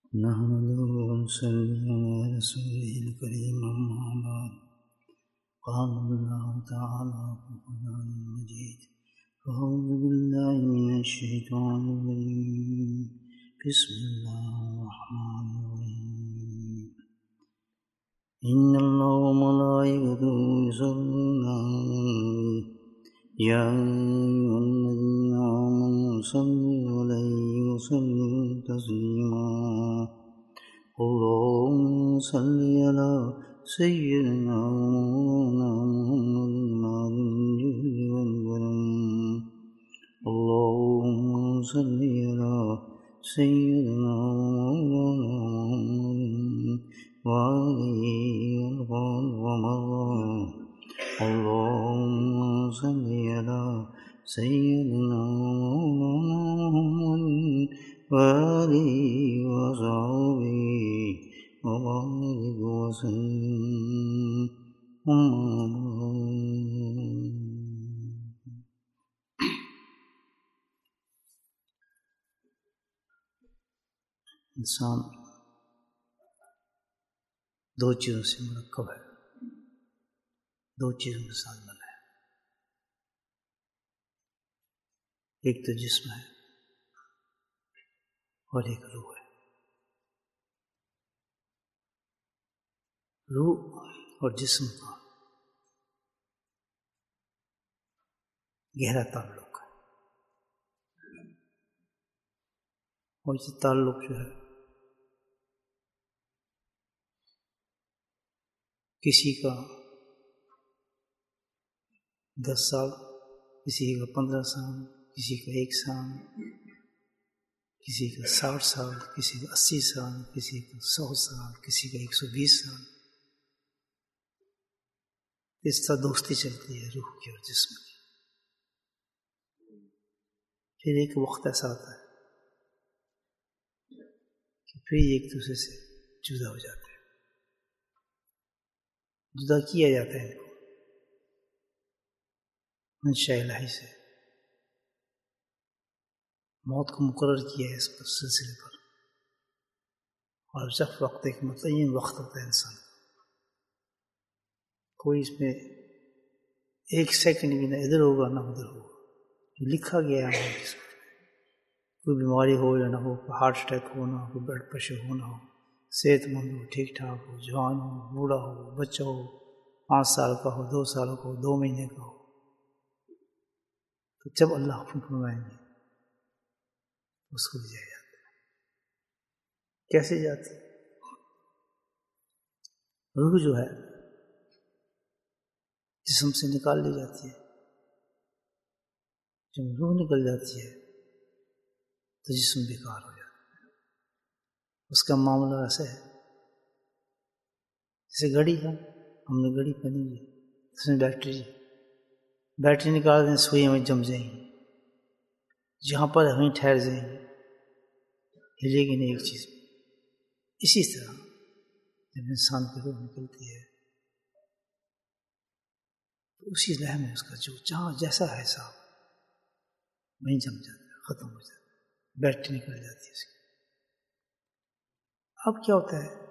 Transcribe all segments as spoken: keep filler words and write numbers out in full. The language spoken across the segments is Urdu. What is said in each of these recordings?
نحمده ونصلي على رسوله الكريم أما بعد قال الله تعالى في القرآن المجيد أعوذ بالله من الشيطان الرجيم بسم الله الرحمن الرحيم إن الله وملائكته يصلون على النبي يا أيها الذين آمنوا صلوا عليه وسلموا تسليما اللهم صل على سيدنا ومولانا محمد نبي الجود والكرم اللهم صل على سيدنا ومولانا محمد وآله وصحبه ومن اللهم صل على سيدنا ومولانا محمد وآله وصحبه وبارك وسلم. انسان دو چیزوں سے مرکب ہے، دو چیزوں کے ساتھ بنا ہے، ایک تو جسم ہے اور ایک روح ہے. روح اور جسم کا گہرا تعلق ہے، اور یہ تعلق جو ہے کسی کا دس سال، کسی کا پندرہ سال، کسی کا ایک سال، کسی کا ساٹھ سال، کسی کا اسی سال، کسی کا سو سال، کسی کا ایک سو بیس سال. اس طرح دوستی چلتی ہے روح کی اور جسم کی. پھر ایک وقت ایسا آتا ہے کہ پھر ایک دوسرے سے جدا ہو جاتے ہیں، جدا کیا جاتا ہے ان کو منشاء الہی سے. موت کو مقرر کیا ہے اس پر سلسلے پر، اور جب وقت ایک متعین وقت ہوتا ہے انسان، کوئی اس میں ایک سیکنڈ بھی نہ ادھر ہوگا نہ ادھر ہوگا، جو لکھا گیا ہے ہمارے جسم میں. کوئی بیماری ہو یا نہ ہو، کوئی ہارٹ اٹیک ہو نہ ہو، کوئی بلڈ پریشر ہو نہ ہو، صحت مند ہو، ٹھیک ٹھاک ہو، جوان ہو، بوڑھا ہو، بچہ ہو، پانچ سال کا ہو، دو سال کا ہو، دو مہینے کا ہو، تو جب اللہ حکم فرمائیں گے اس کو بھی جایا جاتا ہے. کیسے جاتی؟ روح جو ہے جسم سے نکال لی جاتی ہے. جب روح نکل جاتی ہے تو جسم بیکار ہو جاتا ہے. اس کا معاملہ ایسا ہے جیسے گھڑی ہے، ہم نے گھڑی پہنی ہے، اس میں بیٹری ہے، بیٹری نکال دیں سوئی میں جم جائیں گی، جہاں پر ہمیں ٹھہر جائیں گے، ہلے گی نہیں ایک چیز. اسی طرح جب انسان کی روح نکلتی ہے تو اسی لہر میں اس کا جو جہاں جیسا ہے حساب وہیں جم جاتا ہے، ختم ہو جاتا ہے، بیٹری نکل جاتی ہے اس کی. اب کیا ہوتا ہے،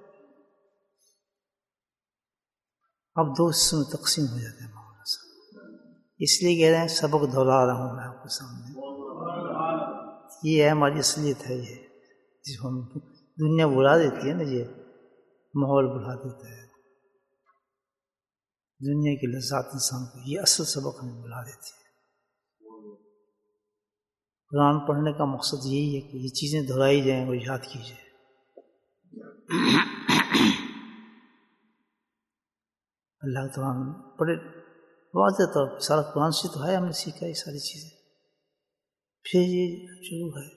اب دو حصوں میں تقسیم ہو جاتے ہیں معاملہ سب. اس لیے کہہ رہے ہیں سبق دہرا رہا ہوں میں آپ کے سامنے. یہ ہے ہماری اصلیت ہے، یہ جس ہم دنیا بلا دیتی ہے نا، یہ ماحول بلا دیتا ہے، دنیا کی لذات انسان کو یہ اصل سبق ہمیں بلا دیتی ہے. قرآن پڑھنے کا مقصد یہی ہے کہ یہ چیزیں دہرائی جائیں اور یاد کی جائے. اللہ تعالیٰ نے بڑے واضح طور پر سارا قرآن سے تو ہے، ہم نے سیکھا یہ ساری چیزیں. پھر یہ شروع ہے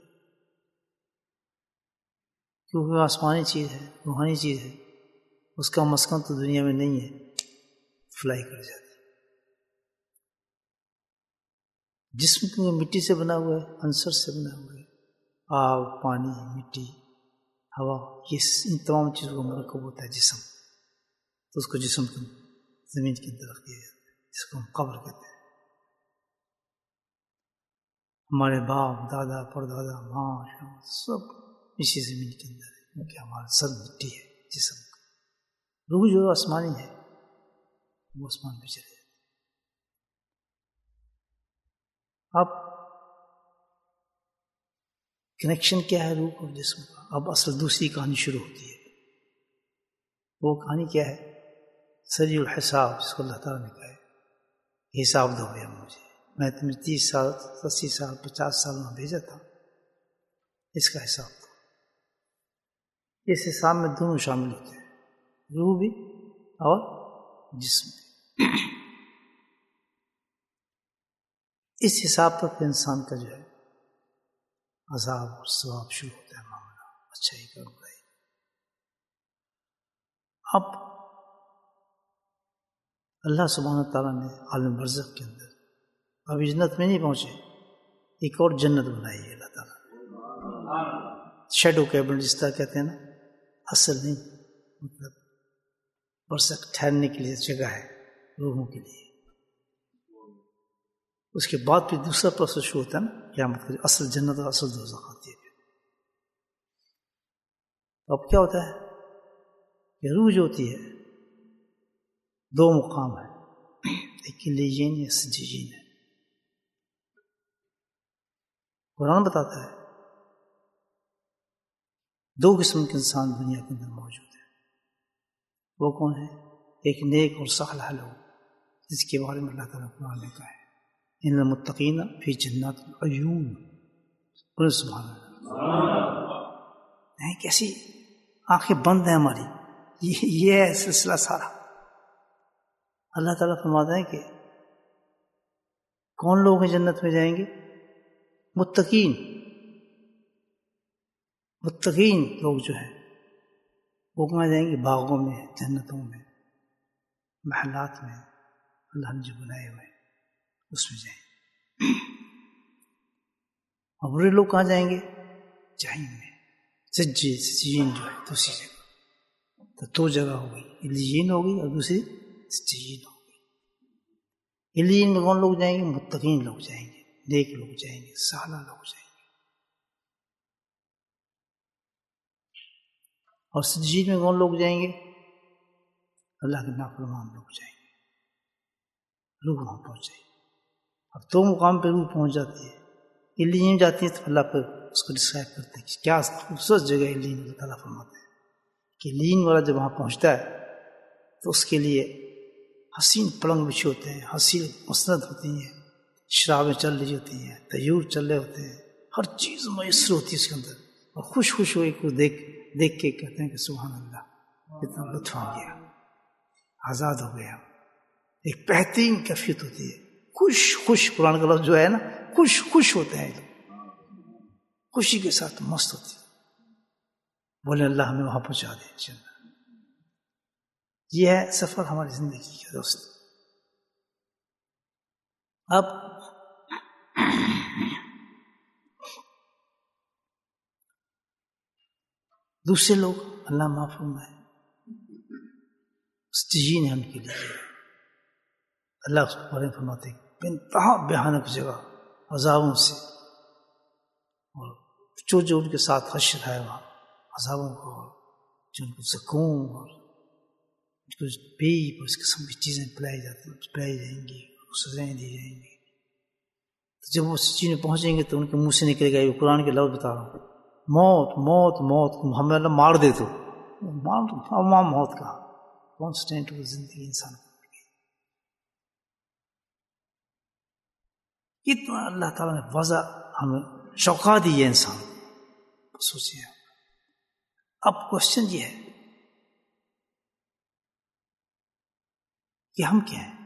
کیونکہ آسمانی چیز ہے، روحانی چیز ہے، اس کا مسکن تو دنیا میں نہیں ہے، فلائی کر جاتی. جسم کیونکہ مٹی سے بنا ہوا ہے، عنصر سے بنا ہوا ہے، آگ، پانی، مٹی، ہوا، یہ ان تمام چیزوں کا مرکب ہوتا ہے جسم. تو اس کو جسم کی زمین کے اندر رکھ دیا جاتا ہے، جس کو ہم قبر کہتے ہیں. ہمارے باپ دادا پردادا ماں سب اسی زمین کے اندر ہے. کیونکہ ہمارا سر مٹی ہے جسم کا. روح جو آسمانی ہے وہ آسمان پہ چلے جاتے. اب کنیکشن کیا ہے روح اور جسم کا؟ اب اصل دوسری کہانی شروع ہوتی ہے. وہ کہانی کیا ہے؟ سریع الحساب، جس کو اللہ تعالیٰ نے کہا ہے حساب دو گیا مجھے، میں تمہیں تیس سال اسی سال پچاس سال میں بھیجا تھا، اس کا حساب دو. اس حساب میں دونوں شامل ہوتے ہیں، روح بھی اور جسم بھی. اس حساب پر پھر انسان کا جو ہے عذاب اور ثواب شروع ہوتا ہے معاملہ، اچھائی کا برائی. اب اللہ سبحانہ تعالیٰ نے عالم برزخ کے اندر ابھی جنت میں نہیں پہنچے، ایک اور جنت بنائی ہے اللہ تعالیٰ نے. شیڈو کیبن جس طرح کہتے ہیں نا، اصل نہیں، مطلب برزخ ٹھہرنے کے لیے جگہ ہے روحوں کے لیے. اس کے بعد پھر دوسرا پروسیس شروع ہوتا ہے نا قیامت کا، اصل جنت اور اصل دوزخ آتی ہے. اب کیا ہوتا ہے کہ روح جو ہوتی ہے دو مقام ہے، ایک علیین یا سجین ہے. قرآن بتاتا ہے دو قسم کے انسان دنیا کے اندر موجود ہیں. وہ کون ہے؟ ایک نیک اور صالح لوگ، جس کے بارے میں اللہ تعالیٰ قرآن نے کہا ہے ان المتقین فی جنات العیون. سبحان اللہ، نہیں کیسی آنکھیں بند ہیں ہماری، یہ ہے سلسلہ سارا. اللہ تعالیٰ فرماتا ہے کہ کون لوگ ہیں جنت میں جائیں گے؟ متقین. متقین لوگ جو ہیں وہ کہاں جائیں گے؟ باغوں میں، جنتوں میں، محلات میں، اللہ نے جو بنائے ہوئے اس میں جائیں. اور برے لوگ کہاں جائیں گے؟ جہنم میں. سجی سجین جو ہے دوسری جگہ. تو دو جگہ ہو گئی، علیین ہو گئی اور دوسری سجین ہو گئی. علیین میں کون لوگ جائیں گے؟ متقین لوگ جائیں گے، نیک لوگ جائیں گے، صالح لوگ جائیں گے. اور سجین میں کون لوگ جائیں گے؟ اللہ کے نافرمان لوگ جائیں گے. روح وہاں پہنچ جائے گی. اب دو مقام پہ روح پہنچ جاتی ہے. علیین جاتی ہے تو اللہ پہ اس کو ڈسکرائب کرتے ہیں کہ کیا خوبصورت جگہ علیین. اللہ تعالیٰ فرماتے ہیں کہ علیین والا جب وہاں پہنچتا ہے تو اس کے لیے حسین پلنگ بچھے ہوتے ہیں، حسین مسند ہوتی ہیں، شرابیں چل رہی ہوتی ہیں، طیور چل رہے ہوتے ہیں، ہر چیز میسر ہوتی ہے اس کے اندر. اور خوش خوش ہوئے کو دیکھ دیکھ کے کہتے ہیں کہ سبحان اللہ، اتنا لطف آ گیا، آزاد ہو گیا. ایک بہترین کیفیت ہوتی ہے، خوش خوش. قرآن کا لفظ جو ہے نا، خوش خوش ہوتے ہیں لوگ، خوشی کے ساتھ مست ہوتی ہے. بولے اللہ ہمیں وہاں پہنچا دے. یہ ہے سفر ہماری زندگی کا دوست. اب دوسرے لوگ اللہ معفوم ہے، سجین ہے ان کے لیے. اللہ اس کو بارے میں فرماتے ہیں انتہا بھیانک جگہ عذابوں سے، اور جو جو ان کے ساتھ حشر ہے وہاں عذابوں کو، جو ان کو سکون اور کچھ بے اس قسم کی چیزیں پلائی جاتی ہیں، پلائی جائیں گی، سزائیں دی جائیں گی. تو جب وہ سچی میں پہنچیں گے تو ان کے منہ سے نکلے گا یہ قرآن کے لفظ بتا رہا ہوں، موت موت موت، ہمیں اللہ مار دے تو مار دو. موت کا کانسٹینٹ وہ زندگی انسان کو کتنا اللہ تعالیٰ نے وضع ہمیں شوقا دی ہے انسان. سوچیے اب کوشچن یہ ہے کہ ہم کیا ہیں؟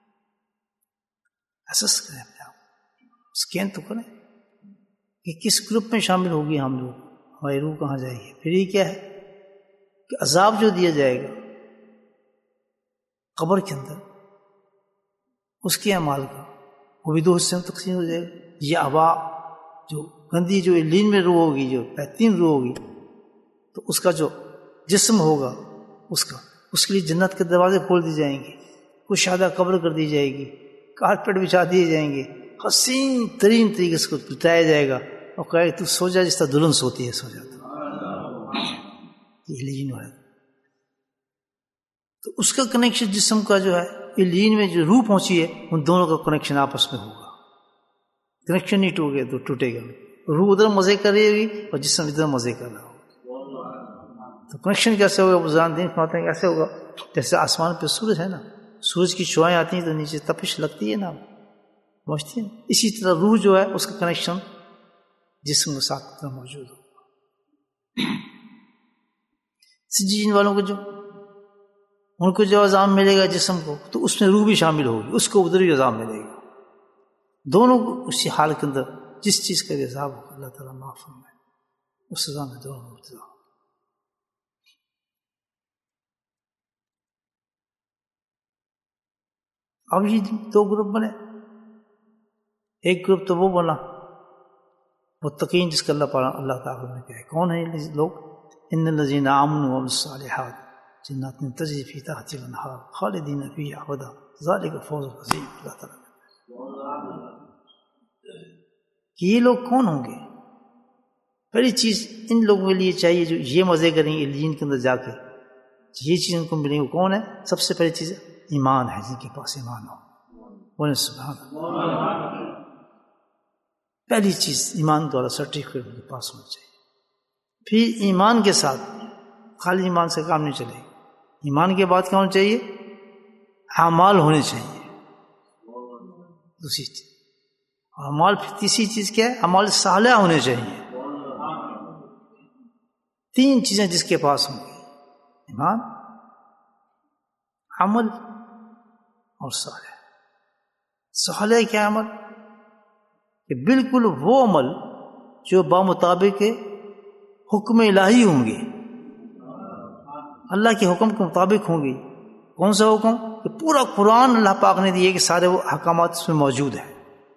اسس کریں اپنے آپ، اسکین تو کریں کہ کس گروپ میں شامل ہوگی ہم لوگ، ہماری روح کہاں جائے گی. پھر یہ کیا ہے کہ عذاب جو دیا جائے گا قبر کے اندر، اس کے اعمال کا وہ بھی دو حصے میں تقسیم ہو جائے گا. یہ ابا جو گندی جو لین میں روح ہوگی، جو بہترین روح ہوگی، تو اس کا جو جسم ہوگا اس کا اس کے لیے جنت کے دروازے کھول دی جائیں گے، کشادہ قبر کر دی جائے گی، کارپیٹ بچھا دیے جائیں گے، حسین ترین طریقے سے کو بتایا جائے گا اور کہے تو سو جا جس طرح دلہن سوتی ہے، سو جا تو علیین والے. تو اس کا کنیکشن جسم کا جو ہے علیین میں جو روح پہنچی ہے ان دونوں کا کنیکشن آپس میں ہوگا. کنیکشن نہیں ٹوٹ گیا تو ٹوٹے گا. روح ادھر مزے کر رہی ہوگی اور جسم ادھر مزے کر رہا ہوگا. تو کنیکشن کیسے ہوگا؟ بزرگان دین فرماتے ہیں کیسے ہوگا؟ جیسے آسمان پہ سورج ہے نا، سورج کی شعائیں آتی ہیں تو نیچے تپش لگتی ہے نا، پہنچتی ہے. اسی طرح روح جو ہے اس کا کنیکشن جسم کے ساتھ موجود ہوگا. سجین والوں کو جو ان کو جو عذاب ملے گا جسم کو، تو اس میں روح بھی شامل ہوگی، اس کو ادھر بھی عذاب ملے گا. دونوں کو اسی حال کے اندر جس چیز کا بھی عذاب ہوگا اللہ تعالیٰ معاف فرمائے، اس سزا میں دونوں مبتلا. اب یہ دو گروپ بنے. ایک گروپ تو وہ بنا متقین جس کا اللہ پاک اللہ تعالیٰ نے کہا ہے. کون ہیں یہ لوگ؟ ان الذین آمنوا وعملوا الصالحات جنات تجری فی تحتها الانہار خالدین فیہا ابدا ذلک الفوز العظیم. اللہ تعالیٰ کہ یہ لوگ کون ہوں گے؟ پہلی چیز ان لوگوں کے لیے چاہیے جو یہ مزے کریں گے علیین کے اندر جا کے، یہ چیز ان کو ملیں گے. کون ہے؟ سب سے پہلی چیز ایمان ہے. جن کے پاس ایمان ہو بولے سبحان اللہ. پہلی چیز ایمان والا سرٹیفکیٹ ان کے پاس ہونا چاہیے. پھر ایمان کے ساتھ خالی ایمان سے کام نہیں چلے گا. ایمان کے بعد کیا ہونا چاہیے؟ اعمال ہونے چاہیے. دوسری چیز اعمال. پھر تیسری چیز کیا ہے؟ اعمال صالحہ ہونے چاہیے. تین چیزیں جس کے پاس ہوں گی، ایمان، عمل اور صالح. صالح کیا عمل؟ کہ بالکل وہ عمل جو بامطابق حکم الہی ہوں گے، اللہ کے حکم کے مطابق ہوں گی. کون سا حکم؟ کہ پورا قرآن اللہ پاک نے دیے کہ سارے وہ احکامات اس میں موجود ہیں.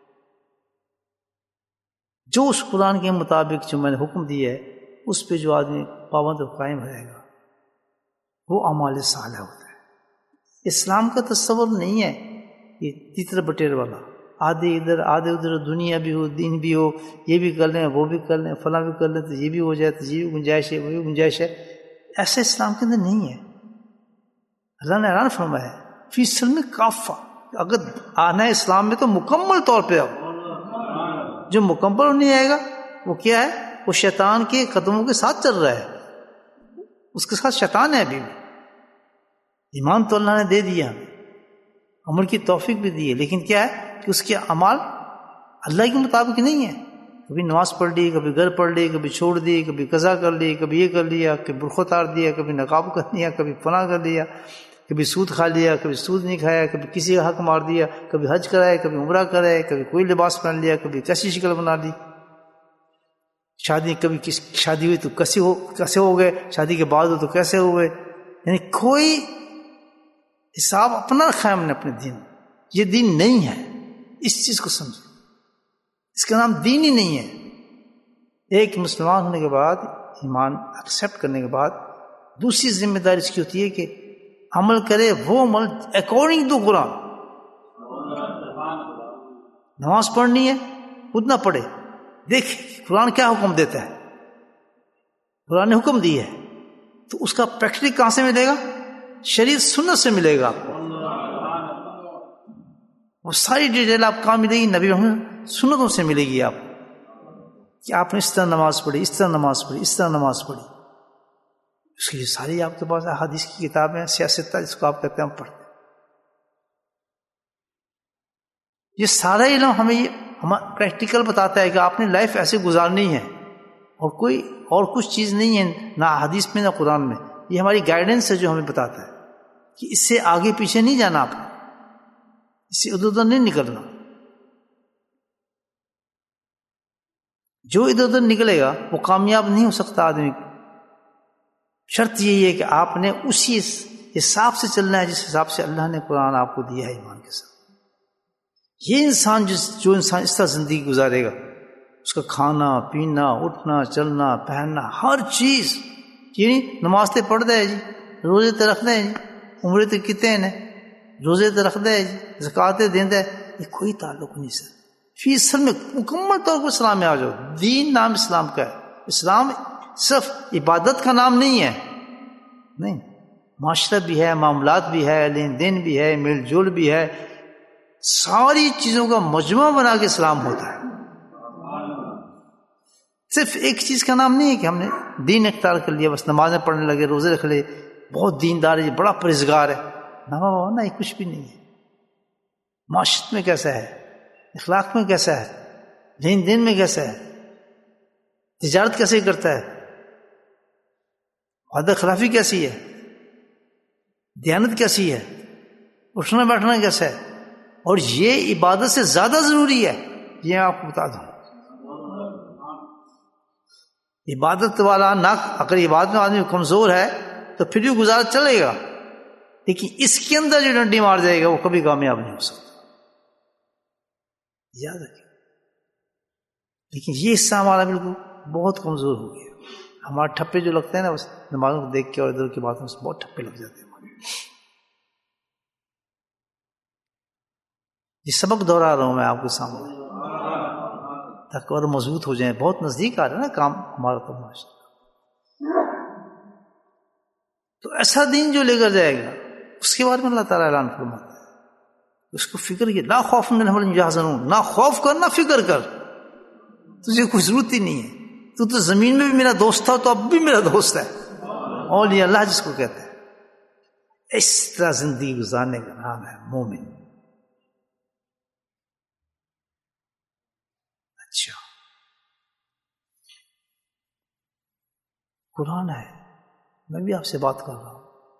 جو اس قرآن کے مطابق جو میں نے حکم دیا ہے اس پہ جو آدمی پابند و قائم رہے گا وہ اعمال صالح ہوتا ہے. اسلام کا تصور نہیں ہے یہ تیتر بٹیر والا، آدھے ادھر آدھے ادھر، دنیا بھی ہو دین بھی ہو، یہ بھی کر لیں وہ بھی کر لیں، فلاں بھی کر لیں تو یہ بھی ہو جائے تو یہ بھی گنجائش ہے وہ بھی گنجائش ہے. ایسا اسلام کے اندر نہیں ہے. اللہ نے اعلان فرمایا ہے فی السلم کافہ، اگر آنا ہے اسلام میں تو مکمل طور پہ آؤ. جو مکمل نہیں آئے گا وہ کیا ہے؟ وہ شیطان کے قدموں کے ساتھ چل رہا ہے، اس کے ساتھ شیطان ہے. ابھی بھی ایمان تو اللہ نے دے دیا، عمل کی توفیق بھی دی ہے، لیکن کیا ہے کہ اس کے اعمال اللہ کے مطابق نہیں ہے. کبھی نماز پڑھ لی، کبھی گھر پڑھ لی، کبھی چھوڑ دی، کبھی قضا کر لی، کبھی یہ کر لیا، کبھی برخو اتار دیا، کبھی نقاب کر لیا، کبھی فلاں کر لیا، کبھی سود کھا لیا، کبھی سود نہیں کھایا، کبھی کسی کا حق مار دیا، کبھی حج کرائے، کبھی عمرہ کرائے، کبھی کوئی لباس پہن لیا، کبھی کیسی شکل بنا لی. شادی کبھی کس شادی ہوئی تو کیسے ہو کیسے ہو گئے، شادی کے بعد ہو تو کیسے ہو گئے. یعنی کوئی حساب اپنا رکھا ہے ہم نے اپنے دین. یہ دین نہیں ہے، اس چیز کو سمجھو. اس کا نام دین ہی نہیں ہے. ایک مسلمان ہونے کے بعد، ایمان ایکسیپٹ کرنے کے بعد، دوسری ذمہ داری اس کی ہوتی ہے کہ عمل کرے وہ عمل اکارڈنگ ٹو قرآن. نماز پڑھنی ہے خود نہ پڑھے، دیکھ قرآن کیا حکم دیتا ہے. قرآن نے حکم دی ہے تو اس کا پریکٹس کہاں سے ملے گا؟ شریعت سنت سے ملے گا. آپ کو وہ ساری ڈیٹیل آپ کہاں ملے گی؟ نبی محمد سنتوں سے ملے گی. آپ کہ آپ نے اس طرح نماز پڑھی، اس طرح نماز پڑھی، اس طرح نماز پڑھی. اس کی ساری آپ کے پاس حدیث کی کتابیں، سیاست جس کو آپ کہتے ہیں ہم پڑھتے ہیں. یہ سارا علم ہمیں یہ ہم پریکٹیکل بتاتا ہے کہ آپ نے لائف ایسے گزارنی ہے، اور کوئی اور کچھ چیز نہیں ہے، نہ حدیث میں نہ قرآن میں. یہ ہماری گائیڈنس ہے جو ہمیں بتاتا ہے کہ اس سے آگے پیچھے نہیں جانا، آپ اس سے ادھر ادھر نہیں نکلنا. جو ادھر ادھر نکلے گا وہ کامیاب نہیں ہو سکتا آدمی. شرط یہی ہے کہ آپ نے اسی حساب سے چلنا ہے جس حساب سے اللہ نے قرآن آپ کو دیا ہے ایمان کے ساتھ. یہ انسان جس جو انسان اس طرح زندگی گزارے گا، اس کا کھانا پینا، اٹھنا چلنا، پہننا، ہر چیز، یعنی نماز تے پڑھ دے جی، روزے تے رکھ دے جی، عمرے تے کتے ہیں، روزے تے رکھ دے جی، زکوٰۃ دیندا ہے، یہ کوئی تعلق نہیں سر. فی اصل میں مکمل طور پر اسلام میں آ جاؤ. دین نام اسلام کا ہے. اسلام صرف عبادت کا نام نہیں ہے، نہیں، معاشرہ بھی ہے، معاملات بھی ہے، لین دین بھی ہے، میل جول بھی ہے، ساری چیزوں کا مجموعہ بنا کے اسلام ہوتا ہے. صرف ایک چیز کا نام نہیں ہے کہ ہم نے دین اختیار کر لیا بس نمازیں پڑھنے لگے، روزے رکھ لے، بہت دیندار ہے، بڑا پرہیزگار ہے. نہ نہ یہ کچھ بھی نہیں ہے. معاشرت میں کیسا ہے، اخلاق میں کیسا ہے، لین دین میں کیسا ہے، تجارت کیسے کرتا ہے، وعدہ خلافی کیسی ہے، دیانت کیسی ہے، اٹھنا بیٹھنا کیسا ہے. اور یہ عبادت سے زیادہ ضروری ہے، یہ آپ کو بتا دوں. عبادت والا نہ، اگر عبادت میں آدمی کمزور ہے تو پھر بھی گزارا چلے گا، لیکن اس کے اندر جو ڈنڈی مار جائے گا وہ کبھی کامیاب نہیں ہو سکتا. یاد رکھیں. لیکن یہ حصہ ہمارا بالکل بہت کمزور ہو گیا. ہمارے ٹھپے جو لگتے ہیں نا بس نمازوں کو دیکھ کے اور ادھر کی باتوں سے بہت ٹھپے لگ جاتے ہیں ہمارے. یہ سبق دوہرا رہا ہوں میں آپ کے سامنے تاکہ اور مضبوط ہو جائیں. بہت نزدیک آ رہا ہے نا کام ہمارا تو معاشرہ. تو ایسا دین جو لے کر جائے گا اس کے بارے میں اللہ تعالیٰ اعلان فرماتا ہے، اس کو فکر کی لا خوف من الذین یحزنون، نہ خوف کر نہ فکر کر، تجھے کوئی ضرورت ہی نہیں ہے. تو تو زمین میں بھی میرا دوست تھا تو اب بھی میرا دوست ہے. اولیاء اللہ جس کو کہتے ہیں، اس طرح زندگی گزارنے کا نام ہے مومن. اچھا قرآن ہے، میں بھی آپ سے بات کر رہا ہوں.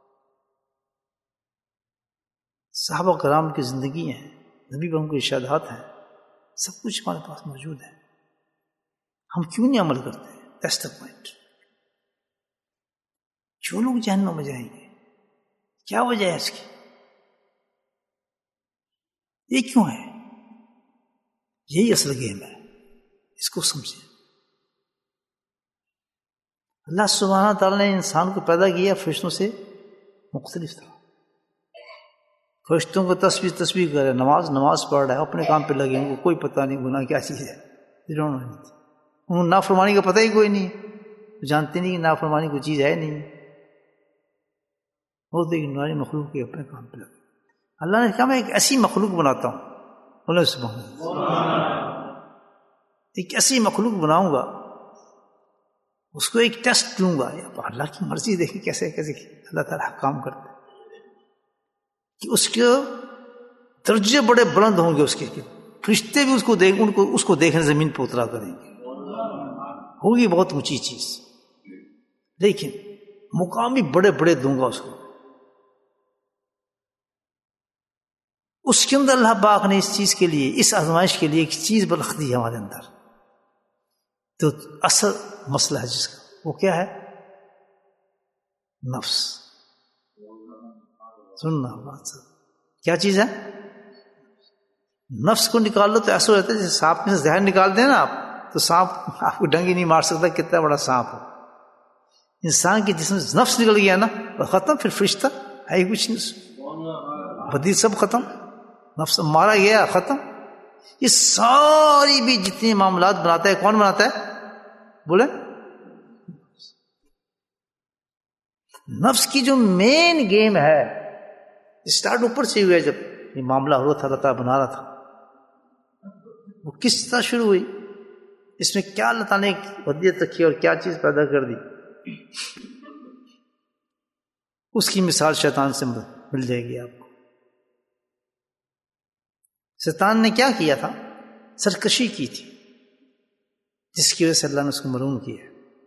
صحابہ کرام کی زندگی ہیں، نبی پر ان کے ارشادات ہیں، سب کچھ ہمارے پاس موجود ہے. ہم کیوں نہیں عمل کرتے؟ That's the point. جو لوگ جہنم میں جائیں گے کیا وجہ ہے اس کی؟ یہ کیوں ہے؟ یہی اصل گیم ہے، اس کو سمجھیں. اللہ سبحانہ تعالیٰ نے انسان کو پیدا کیا فرشتوں سے مختلف تھا. فرشتوں کو تسبیح تسبیح کر رہے، نماز نماز پڑھ رہا ہے، اپنے کام پہ لگے ہیں، کوئی پتہ نہیں گناہ کیا چیز ہے. انہوں نافرمانی کا پتہ ہی کوئی نہیں، جانتے نہیں کہ نافرمانی کوئی چیز ہے نہیں. وہ دیکھ ناری مخلوق کے اپنے کام پہ لگے. اللہ نے کہا میں ایک ایسی مخلوق بناتا ہوں، اللہ سبحانہ، ایک ایسی مخلوق بناؤں گا، اس کو ایک ٹیسٹ دوں گا. اللہ کی مرضی دیکھیں کیسے کیسے اللہ تعالیٰ کام کرتا ہے کہ اس کے درجے بڑے بلند ہوں گے، اس کے فرشتے بھی اس کو دیکھ ان کو اس کو دیکھنے زمین پہ اترا کریں گے. ہوگی بہت اونچی چیز، لیکن مقام بھی بڑے بڑے دوں گا اس کو. اس کے اندر اللہ پاک نے اس چیز کے لیے، اس آزمائش کے لیے ایک چیز رکھ دی ہے ہمارے اندر. تو اصل مسئلہ ہے جس کا، وہ کیا ہے؟ نفس. سننا بات سر کیا چیز ہے؟ نفس کو نکال لو تو ایسا ہوتا ہے جیسے سانپ میں سے زہر نکال دیں نا آپ، تو سانپ آپ کو ڈنگی نہیں مار سکتا کتنا بڑا سانپ ہو. انسان کے جسم سے نفس نکل گیا نا ختم، پھر فرشتہ ہے ہی کچھ نہیں، بدی سب ختم. نفس مارا گیا ختم. یہ ساری بھی جتنی معاملات بناتا ہے کون بناتا ہے؟ بولے نفس کی جو مین گیم ہے، اسٹارٹ اوپر سے ہوئے. جب یہ معاملہ ہو رہا تھا اللہ تعالیٰ بنا رہا تھا، وہ کس طرح شروع ہوئی، اس میں کیا اللہ تعالیٰ نے ودیت رکھی اور کیا چیز پیدا کر دی. اس کی مثال شیطان سے مل جائے گی آپ کو. شیطان نے کیا کیا تھا؟ سرکشی کی تھی، جس کی وجہ سے اللہ نے اس کو ملعون کیا.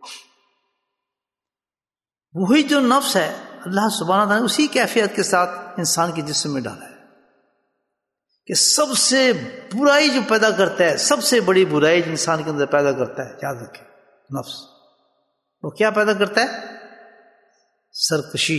وہی جو نفس ہے اللہ سبحانہ تعالیٰ نے اسی کیفیت کے ساتھ انسان کے جسم میں ڈالا ہے کہ سب سے برائی جو پیدا کرتا ہے، سب سے بڑی برائی جو انسان کے اندر پیدا کرتا ہے، یاد رکھیں نفس، وہ کیا پیدا کرتا ہے؟ سرکشی.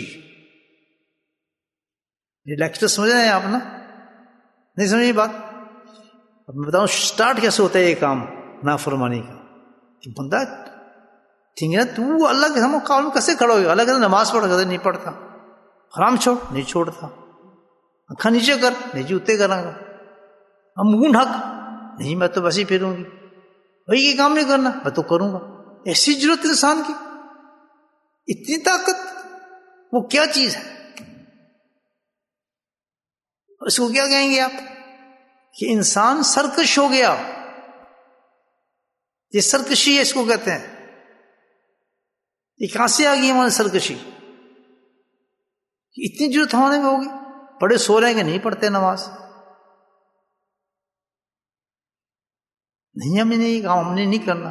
یہ لیکچر سمجھ رہے ہیں آپ نا؟ نہیں سمجھ یہ بات؟ اب میں بتاؤں سٹارٹ کیسے ہوتا ہے یہ کام نافرمانی کا. کہ بندہ ٹھیک ہے تو اللہ کے ہم قابل کیسے کھڑا ہوگا؟ اللہ کہتا نماز پڑھ کر نہیں پڑھتا، حرام چھوڑ نہیں چھوڑتا، اکھا نیچے کر نہیں جی اتنے کراں گا، اب منہ ڈھک نہیں میں تو ویسے ہی پھروں گی، بھائی یہ کام نہیں کرنا میں تو کروں گا. ایسی ضرورت انسان کی، اتنی طاقت وہ کیا چیز ہے؟ اس کو کیا کہیں گے آپ کہ انسان سرکش ہو گیا. یہ سرکشی ہے، اس کو کہتے ہیں. یہ کہاں سے آ گئی ہماری سرکشی؟ اتنی ضرورت ہونے میں ہوگی. بڑے سو رہے ہیں کہ نہیں پڑھتے نماز، نہیں ہمیں نہیں کہا، ہم نے نہیں کرنا.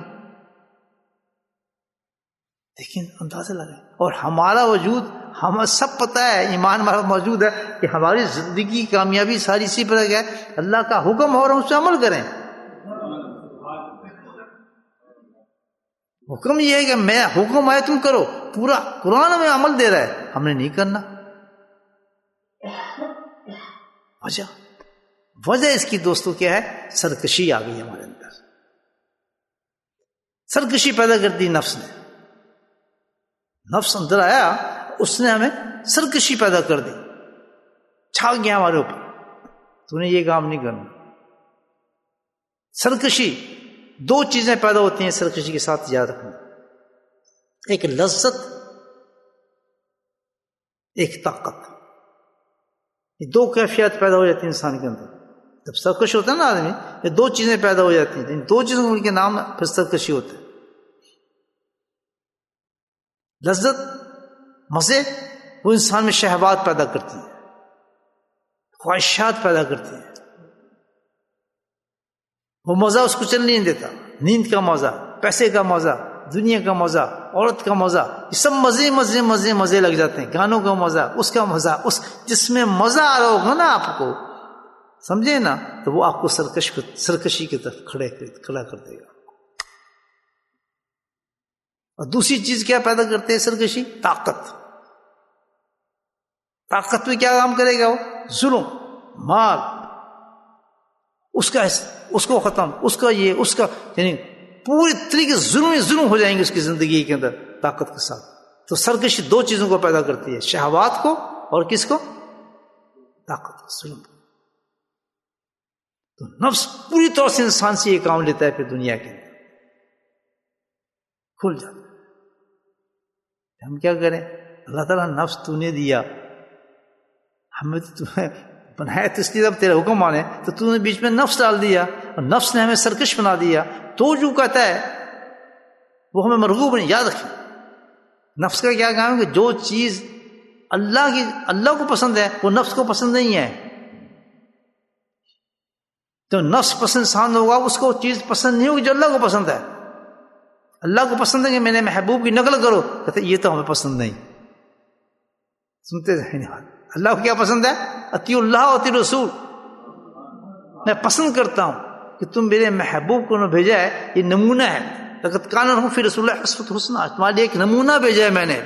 لیکن اندازہ لگائیں، اور ہمارا وجود ہمیں سب پتہ ہے، ایمان ہمارا موجود ہے کہ ہماری زندگی کی کامیابی ساری اسی پر ہے اللہ کا حکم ہو رہا ہے، اس پہ عمل کریں. حکم یہ ہے کہ میں حکم ہے تم کرو، پورا قرآن میں عمل دے رہا ہے، ہم نے نہیں کرنا. وجہ وجہ اس کی دوستوں کیا ہے؟ سرکشی آ گئی ہمارے اندر. سرکشی پیدا کر دی نفس نے. نفس اندر آیا، اس نے ہمیں سرکشی پیدا کر دی، چھا گیا ہمارے اوپر، تو نے یہ کام نہیں کرنا. سرکشی دو چیزیں پیدا ہوتی ہیں سرکشی کے ساتھ، یاد رکھنا. ایک لذت، ایک طاقت. یہ دو کیفیت پیدا ہو جاتی ہیں انسان کے اندر. جب سرکش ہوتا ہے نا آدمی، یہ دو چیزیں پیدا ہو جاتی ہیں. ان دو چیزوں کے نام پھر سرکشی ہوتے ہیں. لذت، مزے، وہ انسان میں شہوات پیدا کرتی ہیں، خواہشات پیدا کرتی ہیں. وہ مزہ اس کو چل نہیں دیتا. نیند کا مزہ، پیسے کا مزہ، دنیا کا مزہ، عورت کا مزہ، یہ سب مزے مزے مزے مزے لگ جاتے ہیں. گانوں کا مزہ، اس کا مزہ، اس جس میں مزہ آ رہا ہوگا نا آپ کو، سمجھے نا، تو وہ آپ کو سرکش سرکشی کی طرف کھڑے کھڑا کر دے گا. اور دوسری چیز کیا پیدا کرتے ہیں سرکشی؟ طاقت. طاقت میں کیا کام کرے گا وہ؟ ظلم، مال، اس کا اس کو ختم، اس کا یہ، اس کا، یعنی پوری طریقے سے ظلم ظلم ہو جائیں گے اس کی زندگی کے اندر طاقت کے ساتھ. تو سرکشی دو چیزوں کو پیدا کرتی ہے، شہوات کو اور کس کو؟ طاقت کو، ظلم. تو نفس پوری طور سے انسان سے یہ کام لیتا ہے، پھر دنیا کے اندر کھل جاتا ہے. ہم کیا کریں؟ اللہ تعالیٰ نفس تو نے دیا ہمیں، تو تمہیں بنایا تو اس لیے اب تیرا حکم مانے، تو تو نے بیچ میں نفس ڈال دیا، اور نفس نے ہمیں سرکش بنا دیا. تو جو کہتا ہے وہ ہمیں مرغوب نہیں. یاد رکھیں، نفس کا کیا کام ہے کہ جو چیز اللہ کی اللہ کو پسند ہے وہ نفس کو پسند نہیں ہے. تو نفس پسند انسان ہوگا، اس کو چیز پسند نہیں ہوگی جو اللہ کو پسند ہے. اللہ کو پسند ہے کہ میں نے محبوب کی نقل کرو، کہتے یہ تو ہمیں پسند نہیں. سنتے رہیں. اللہ کو کیا پسند ہے؟ اطیع اللہ و اطیع رسول. میں پسند کرتا ہوں کہ تم میرے محبوب کو بھیجا ہے، یہ نمونہ ہے. لقد کان لکم فی رسول اللہ اسوۃ حسنہ، تمہارے لیے ایک نمونہ بھیجا ہے میں نے.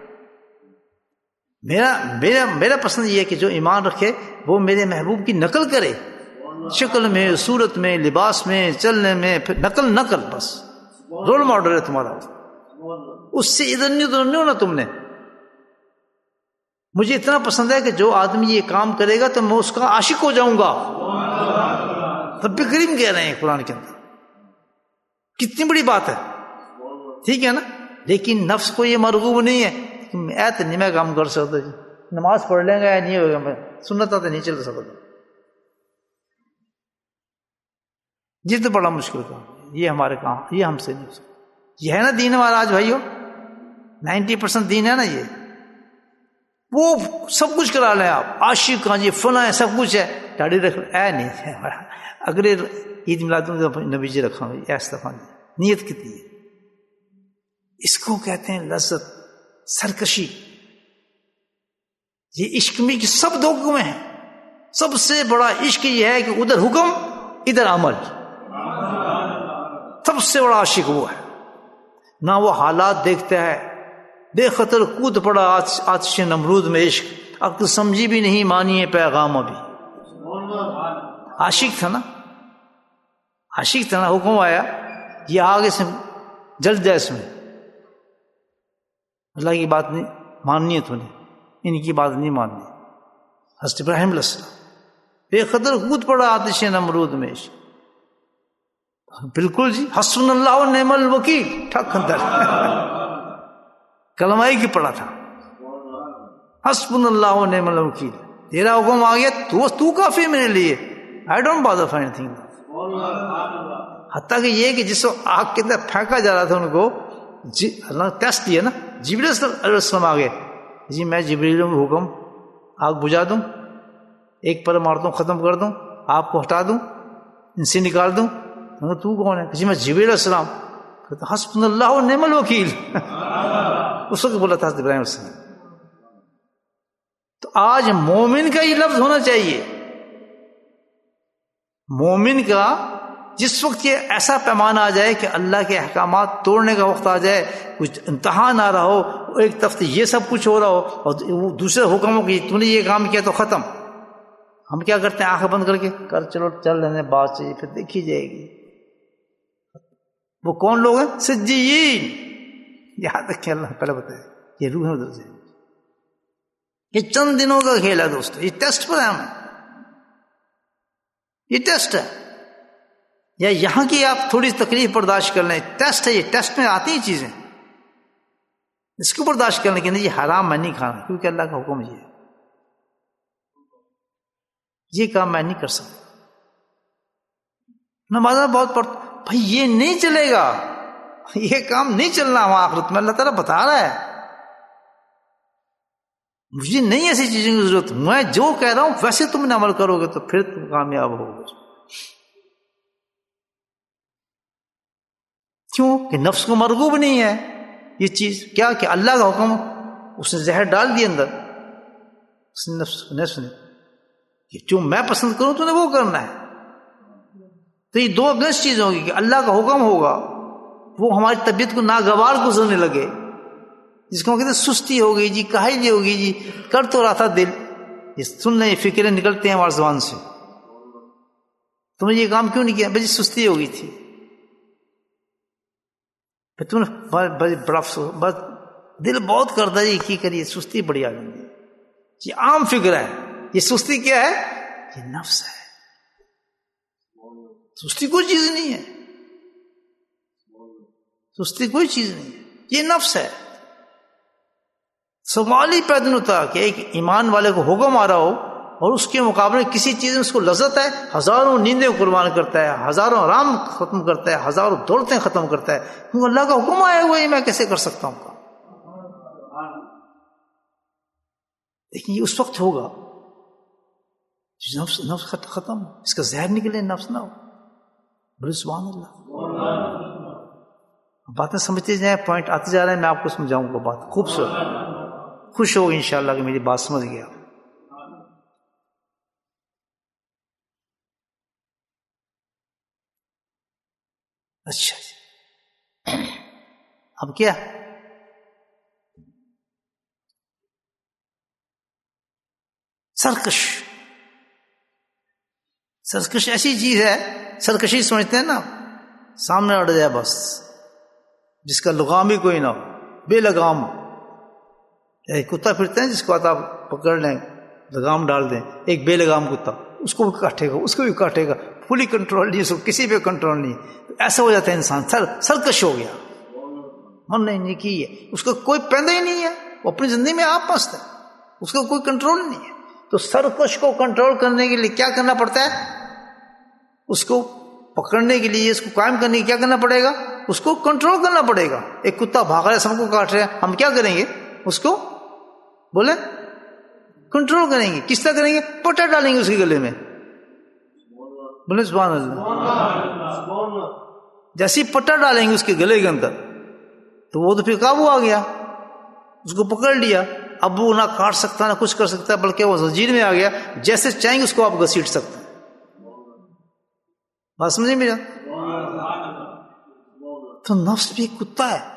میرا میرا میرا پسند یہ ہے کہ جو ایمان رکھے وہ میرے محبوب کی نقل کرے، شکل میں، صورت میں، لباس میں، چلنے میں. پھر نقل نقل بس رول ماڈل ہے تمہارا. اس سے ادھر نہیں ادھر نہیں ہونا تم نے. مجھے اتنا پسند ہے کہ جو آدمی یہ کام کرے گا تو میں اس کا عاشق ہو جاؤں گا. رب کریم کہہ رہے ہیں قرآن کے اندر. کتنی بڑی بات ہے، ٹھیک ہے نا. لیکن نفس کو یہ مرغوب نہیں ہے کہ اے تو نہیں میں کام کر سکتا جی، نماز پڑھ لیں گا یا نہیں ہوگا، میں سنتا تو نہیں چل سکتا. یہ تو بڑا مشکل کام، یہ ہمارے کام، یہ ہم سے نہیں ہو سکتا. یہ ہے نا دین ہمارا آج بھائیو، نائنٹی پرسینٹ دین ہے نا. یہ وہ سب کچھ کرا لیں آپ، عاشق ہاں جی فنا ہے، سب کچھ ہے، داڑھی رکھ اے نہیں ہے. اگر عید میلاد نبی جی رکھا ہوئی ایس دفعہ نیت کتنی ہے. اس کو کہتے ہیں لذت، سرکشی. یہ عشق میں کی سب دو حکم ہیں. سب سے بڑا عشق یہ ہے کہ ادھر حکم ادھر عمل. سب سے بڑا عاشق وہ ہے، نہ وہ حالات دیکھتا ہے، بے خطر کود پڑا آتش نمرود میں عشق، اب تو سمجھی بھی نہیں مانی ہے پیغام ابھی. عاشق تھا نا، عاشق تھا نا. حکم آیا یہ آگے سے جل جائے، اس میں اللہ کی بات نہیں ماننی ہے، تو نے ان کی بات نہیں ماننی. حضرت ابراہیم علیہ السلام بے قدر کود پڑا آتش نمرود میں عشق. بالکل جی، حسبنا اللہ و نعم الوکیل، ٹھک اندر کلمہ ہی کی پڑا تھا. حسبنا اللہ و نعم الوکیل، تیرا حکم آ گیا تو تو کافی ہے میرے لیے، I don't bother for anything. حتیٰ کہ یہ کہ جس کو آگ کے اندر پھینکا جا رہا تھا ان کو جی اللہ نے ٹیسٹ دیا نا، جبریل علیہ السلام آ گئے، جی میں جبریل ہوں، حکم آگ بجھا دوں، ایک پر مار دوں، ختم کر دوں، آپ کو ہٹا دوں، ان سے نکال دوں. تو کون ہے؟ جی میں جبریل علیہ السلام. حسبنا اللہ و نعم الوکیل اس وقت بولا تھا ابراہیم علیہ السلام. تو آج مومن کا یہ لفظ ہونا چاہیے، مومن کا جس وقت یہ ایسا پیمانہ آ جائے کہ اللہ کے احکامات توڑنے کا وقت آ جائے، کچھ امتحان آ رہا ہو، ایک طرف یہ سب کچھ ہو رہا ہو اور دوسرے حکموں کی تو نے یہ کام کیا تو ختم. ہم کیا کرتے ہیں؟ آنکھ بند کر کے کر چلو چل رہے ہیں، بات چاہیے پھر دیکھی جائے گی. وہ کون لوگ ہیں؟ سجیین. یہاں تک کہ اللہ پہلے بتائے یہ روح ہے ادھر سے. یہ چند دنوں کا کھیل ہے دوستو، یہ ٹیسٹ پر ہے ہمیں، یہ ٹیسٹ ہے. یا یہاں کی آپ تھوڑی تکلیف برداشت کر لیں، ٹیسٹ ہے یہ، ٹیسٹ میں آتی ہیں چیزیں، اس کو برداشت کرنے کے لیے یہ حرام میں نہیں کھانا کیونکہ اللہ کا حکم یہ ہے، یہ کام میں نہیں کر سکتا. نماز بہت پڑھتا بھائی، یہ نہیں چلے گا، یہ کام نہیں چلنا وہاں آخرت میں. اللہ تعالیٰ بتا رہا ہے مجھے نہیں ایسی چیزوں کی ضرورت، میں جو کہہ رہا ہوں ویسے تم نے عمل کرو گے تو پھر تم کامیاب ہوگے. کیوں کہ نفس کو مرغوب نہیں ہے یہ چیز. کیا کہ اللہ کا حکم، اس نے زہر ڈال دی اندر، اس نے نفس نفس نے کہ جو میں پسند کروں تو نے وہ کرنا ہے. تو یہ دو اگنسٹ چیز ہوگی کہ اللہ کا حکم ہوگا، وہ ہماری طبیعت کو ناگوار گزرنے لگے، جس کو کہتے ہیں سستی ہو گئی جی، کاہلی ہو گئی جی، کر تو رہا تھا دل، یہ سننے فکریں نکلتے ہیں ہماری زبان سے، تم نے یہ کام کیوں نہیں کیا؟ بھائی سستی ہو گئی تھی، پھر تم نے بڑا بس دل بہت کرتا ہے یہ کریے، سستی بڑی آ گئی. یہ عام فکر ہے. یہ سستی کیا ہے؟ یہ نفس ہے. سستی کوئی چیز نہیں ہے، سستی کوئی چیز نہیں ہے، یہ نفس ہے. سوال ہی پیدا ہوتا کہ ایک ایمان والے کو حکم آ رہا ہو اور اس کے مقابلے کسی چیز میں اس کو لذت ہے، ہزاروں نیندیں قربان کرتا ہے، ہزاروں آرام ختم کرتا ہے، ہزاروں دولتیں ختم کرتا ہے، کیونکہ اللہ کا حکم آیا ہوا ہے، میں کیسے کر سکتا ہوں؟ لیکن یہ اس وقت ہوگا نفس نفس ختم، اس کا زہر نکلے، نفس نہ ہو. بولے سبحان اللہ. باتیں سمجھتے جائیں، پوائنٹ آتے جا رہے ہیں، میں آپ کو سمجھاؤں گا بات خوبصورت. خوش ہو انشاءاللہ کہ میری بات سمجھ گیا. اچھا جی، اب کیا سرکش. سرکش ایسی چیز ہے، سرکشی سمجھتے ہیں نا، سامنے اڑ جائے بس، جس کا لگام بھی کوئی نہ ہو، بے لگام. ایک کتا پھرتے ہیں جس کو آپ پکڑ لیں، لگام ڈال دیں، ایک بے لگام کتا، اس کو بھی کاٹے گا، اس کو بھی کاٹے گا، فلی کنٹرول نہیں، اس کو کسی پہ کنٹرول نہیں. ایسا ہو جاتا ہے انسان، سر سرکش ہو گیا. ہم نے نہیں کی ہے، اس کا کوئی پیدا ہی نہیں ہے، وہ اپنی زندگی میں آپ مست ہے، اس کا کوئی کنٹرول نہیں ہے. تو سرکش کو کنٹرول کرنے کے لیے کیا کرنا پڑتا ہے؟ اس کو پکڑنے کے لیے، اس کو قائم کرنے کے لیے کیا کرنا پڑے گا؟ اس کو کنٹرول کرنا پڑے گا. ایک کتا بھاگ رہا ہے، سب کو کاٹ رہا ہے، ہم کیا کریں گے؟ اس کو بولے کنٹرول کریں گے. کس طرح کریں گے؟ پٹا ڈالیں گے اس کے گلے میں. بولے سبحان اللہ. جیسے پٹا ڈالیں گے اس کے گلے کے اندر تو وہ تو پھر قابو آ گیا، اس کو پکڑ لیا. اب وہ نہ کاٹ سکتا نہ کچھ کر سکتا، بلکہ وہ زنجیر میں آ گیا، جیسے چاہیں گے اس کو آپ گھسیٹ سکتے ہیں. بات سمجھے میرا؟ تو نفس بھی کتا ہے.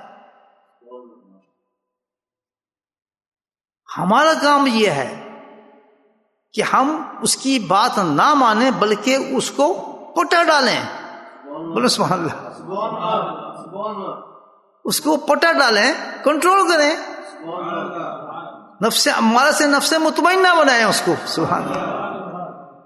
ہمارا کام یہ ہے کہ ہم اس کی بات نہ مانیں بلکہ اس کو پٹا ڈالیں. بولو سبحان اللہ. اس کو پٹا ڈالیں، کنٹرول کریں، نفس امارہ سے نفس مطمئنہ بنائیں اس کو. سبحان اللہ.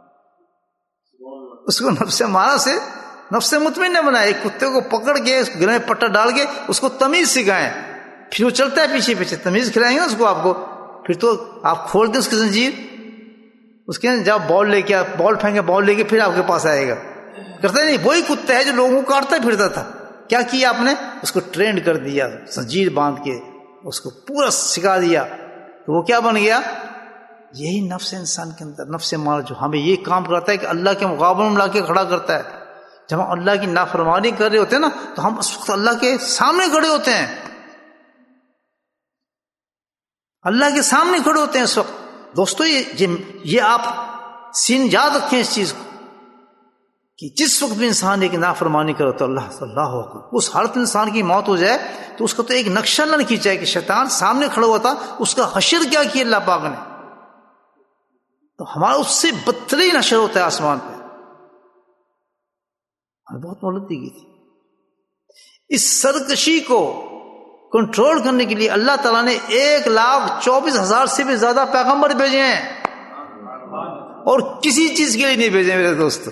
اس کو نفس امارہ سے نفس مطمئنہ بنائیں. ایک کتے کو پکڑ کے اس گلے میں پٹا ڈال کے اس کو تمیز سکھائیں، پھر وہ چلتا ہے پیچھے پیچھے، تمیز کھلائیں گے اس کو آپ کو پھر تو آپ کھول دیں اس کی زنجیر، اس کے جب بال لے کے بال پھینکے بال لے کے پھر آپ کے پاس آئے گا، کرتا نہیں. وہی کتا ہے جو لوگوں کو کاٹتا پھرتا تھا. کیا کیا آپ نے؟ اس کو ٹرینڈ کر دیا، زنجیر باندھ کے اس کو پورا سکھا دیا، تو وہ کیا بن گیا؟ یہی نفس انسان کے اندر، نفس مار جو ہمیں یہ کام کرتا ہے کہ اللہ کے مقابلے میں لا کے کھڑا کرتا ہے. جب ہم اللہ کی نافرمانی کر رہے ہوتے ہیں نا تو ہم اس وقت اللہ کے سامنے کھڑے ہوتے ہیں، اللہ کے سامنے کھڑے ہوتے ہیں اس وقت. دوستو یہ یہ آپ سین یاد رکھیں اس چیز کو کہ جس وقت بھی انسان ایک نافرمانی کرے تو اللہ صلی اللہ اکبر، اس حالت انسان کی موت ہو جائے تو اس کو تو ایک نقشہ نہ کھینچا ہے کہ شیطان سامنے کھڑا ہوا تھا، اس کا حشر کیا کیا اللہ پاک نے، تو ہمارا اس سے بدترین حشر ہوتا ہے آسمان پہ. بہت مہلت دی گئی تھی. اس سرکشی کو کنٹرول کرنے کے لیے اللہ تعالیٰ نے ایک لاکھ چوبیس ہزار سے بھی زیادہ پیغمبر بھیجے ہیں، اور کسی چیز کے لیے نہیں بھیجے میرے دوست.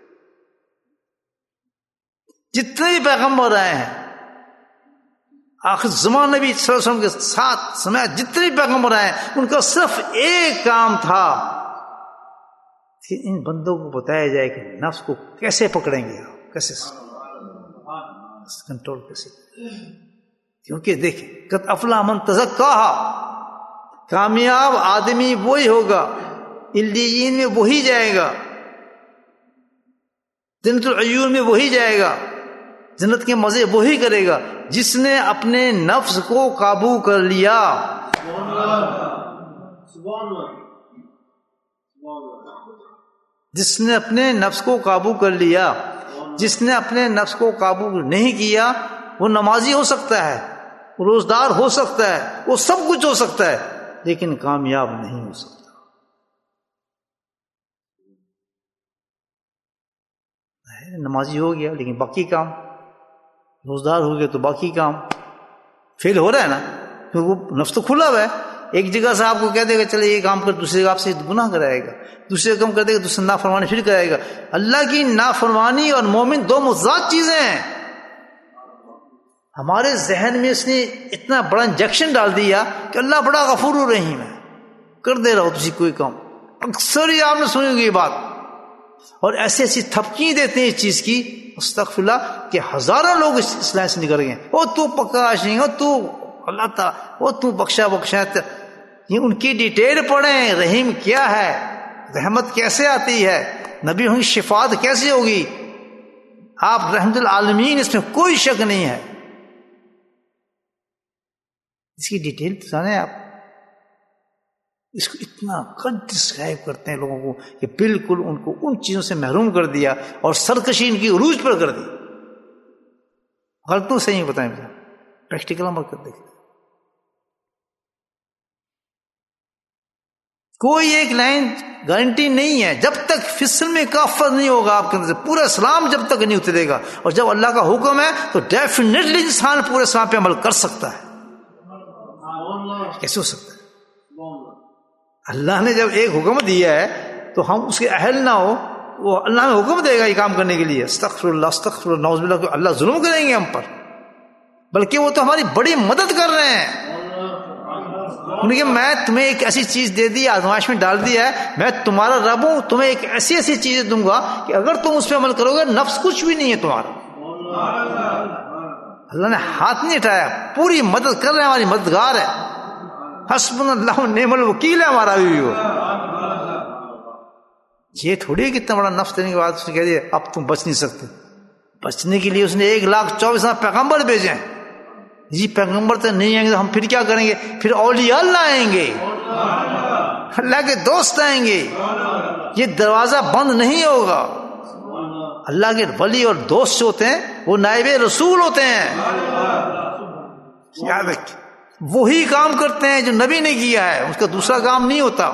جتنے بھی پیغمبر آئے ہیں آخر زمان نبی صلی اللہ علیہ وسلم کے ساتھ سمیت جتنے بھی پیغمبر آئے ہیں، ان کا صرف ایک کام تھا کہ ان بندوں کو بتایا جائے کہ نفس کو کیسے پکڑیں گے، کیسے کنٹرول کیسے. کیونکہ دیکھیں قد افلح من تزکیٰ، کامیاب آدمی وہی ہوگا، علیین میں وہی جائے گا، جنت العیون میں وہی جائے گا، جنت کے مزے وہی کرے گا جس نے اپنے نفس کو قابو کر لیا. جس نے اپنے نفس کو قابو کر لیا. جس نے اپنے نفس کو قابو نہیں کیا وہ نمازی ہو سکتا ہے، روزدار ہو سکتا ہے، وہ سب کچھ ہو سکتا ہے، لیکن کامیاب نہیں ہو سکتا. نمازی ہو گیا لیکن باقی کام، روزدار ہو گیا تو باقی کام فیل ہو رہا ہے نا، کیونکہ وہ نفس تو کھلا ہوا ہے. ایک جگہ سے آپ کو کہہ دے گا چلے یہ کام کر، دوسری جگہ آپ سے گناہ کرائے گا، دوسرے کام کر دے گا، دوسرے نافرمانی پھر کرائے گا. اللہ کی نافرمانی اور مومن دو مضاد چیزیں ہیں. ہمارے ذہن میں اس نے اتنا بڑا انجیکشن ڈال دیا کہ اللہ بڑا غفور الرحیم ہے، کر دے رہا ہو تجھے کوئی کام. اکثر ہی آپ نے سنی ہوگی یہ بات، اور ایسی ایسی تھپکی دیتے ہیں اس چیز کی استغفر اللہ کہ ہزاروں لوگ اس اسلام سے نکل گئے. وہ تو پکا نہیں ہو، تو اللہ تعالیٰ وہ تو بخشا بخشا. یہ ان کی ڈیٹیل پڑھیں، رحیم کیا ہے، رحمت کیسے آتی ہے، نبی ہوں شفاعت کیسے ہوگی. آپ رحمت العالمین، اس میں کوئی شک نہیں ہے. اس کی ڈیٹیل تو جانیں آپ. اس کو اتنا قد ڈسکرائب کرتے ہیں لوگوں کو کہ بالکل ان کو ان چیزوں سے محروم کر دیا اور سرکشی ان کی عروج پر کر دی. غلط تو صحیح بتائیں مجھے، پریکٹیکل عمل کر دیکھیں. کوئی ایک لائن گارنٹی نہیں ہے جب تک فصل میں کافر نہیں ہوگا آپ کے اندر سے، پورا اسلام جب تک نہیں اترے گا. اور جب اللہ کا حکم ہے تو ڈیفینیٹلی انسان پورے اسلام پہ عمل کر سکتا ہے. کیسے ہو سکتا ہے؟ اللہ نے جب ایک حکم دیا ہے تو ہم اس کے اہل نہ ہو، وہ اللہ نے حکم دے گا یہ کام کرنے کے لیے. استغفر اللہ استغفر اللہ، نعوذ باللہ، اللہ ظلم کریں گے ہم پر، بلکہ وہ تو ہماری بڑی مدد کر رہے ہیں. انہوں نے کہ میں تمہیں ایک ایسی چیز دے دی، آزمائش میں ڈال دیا ہے، میں تمہارا رب ہوں، تمہیں ایک ایسی ایسی چیزیں دوں گا کہ اگر تم اس پہ عمل کرو گے نفس کچھ بھی نہیں ہے تمہارا. اللہ نے ہاتھ نہیں اٹھایا، پوری مدد کر رہے ہیں، ہماری مددگار ہے. حسبنا اللہ نعم الوکیل ہے ہمارا بھی. وہ یہ تھوڑی کہ اتنا بڑا نفس دینے کے بعد اس نے کہہ دیا اب تم بچ نہیں سکتے. بچنے کے لیے اس نے ایک لاکھ چوبیس ہزار پیغمبر بھیجے ہیں. جی پیغمبر تو نہیں آئیں گے تو ہم پھر کیا کریں گے؟ پھر اولیاء اللہ آئیں گے، اللہ کے دوست آئیں گے. یہ دروازہ بند نہیں ہوگا. اللہ کے ولی اور دوست جو ہوتے ہیں وہ نائب رسول ہوتے ہیں. یاد رکھ، وہی کام کرتے ہیں جو نبی نے کیا ہے، اس کا دوسرا کام نہیں ہوتا.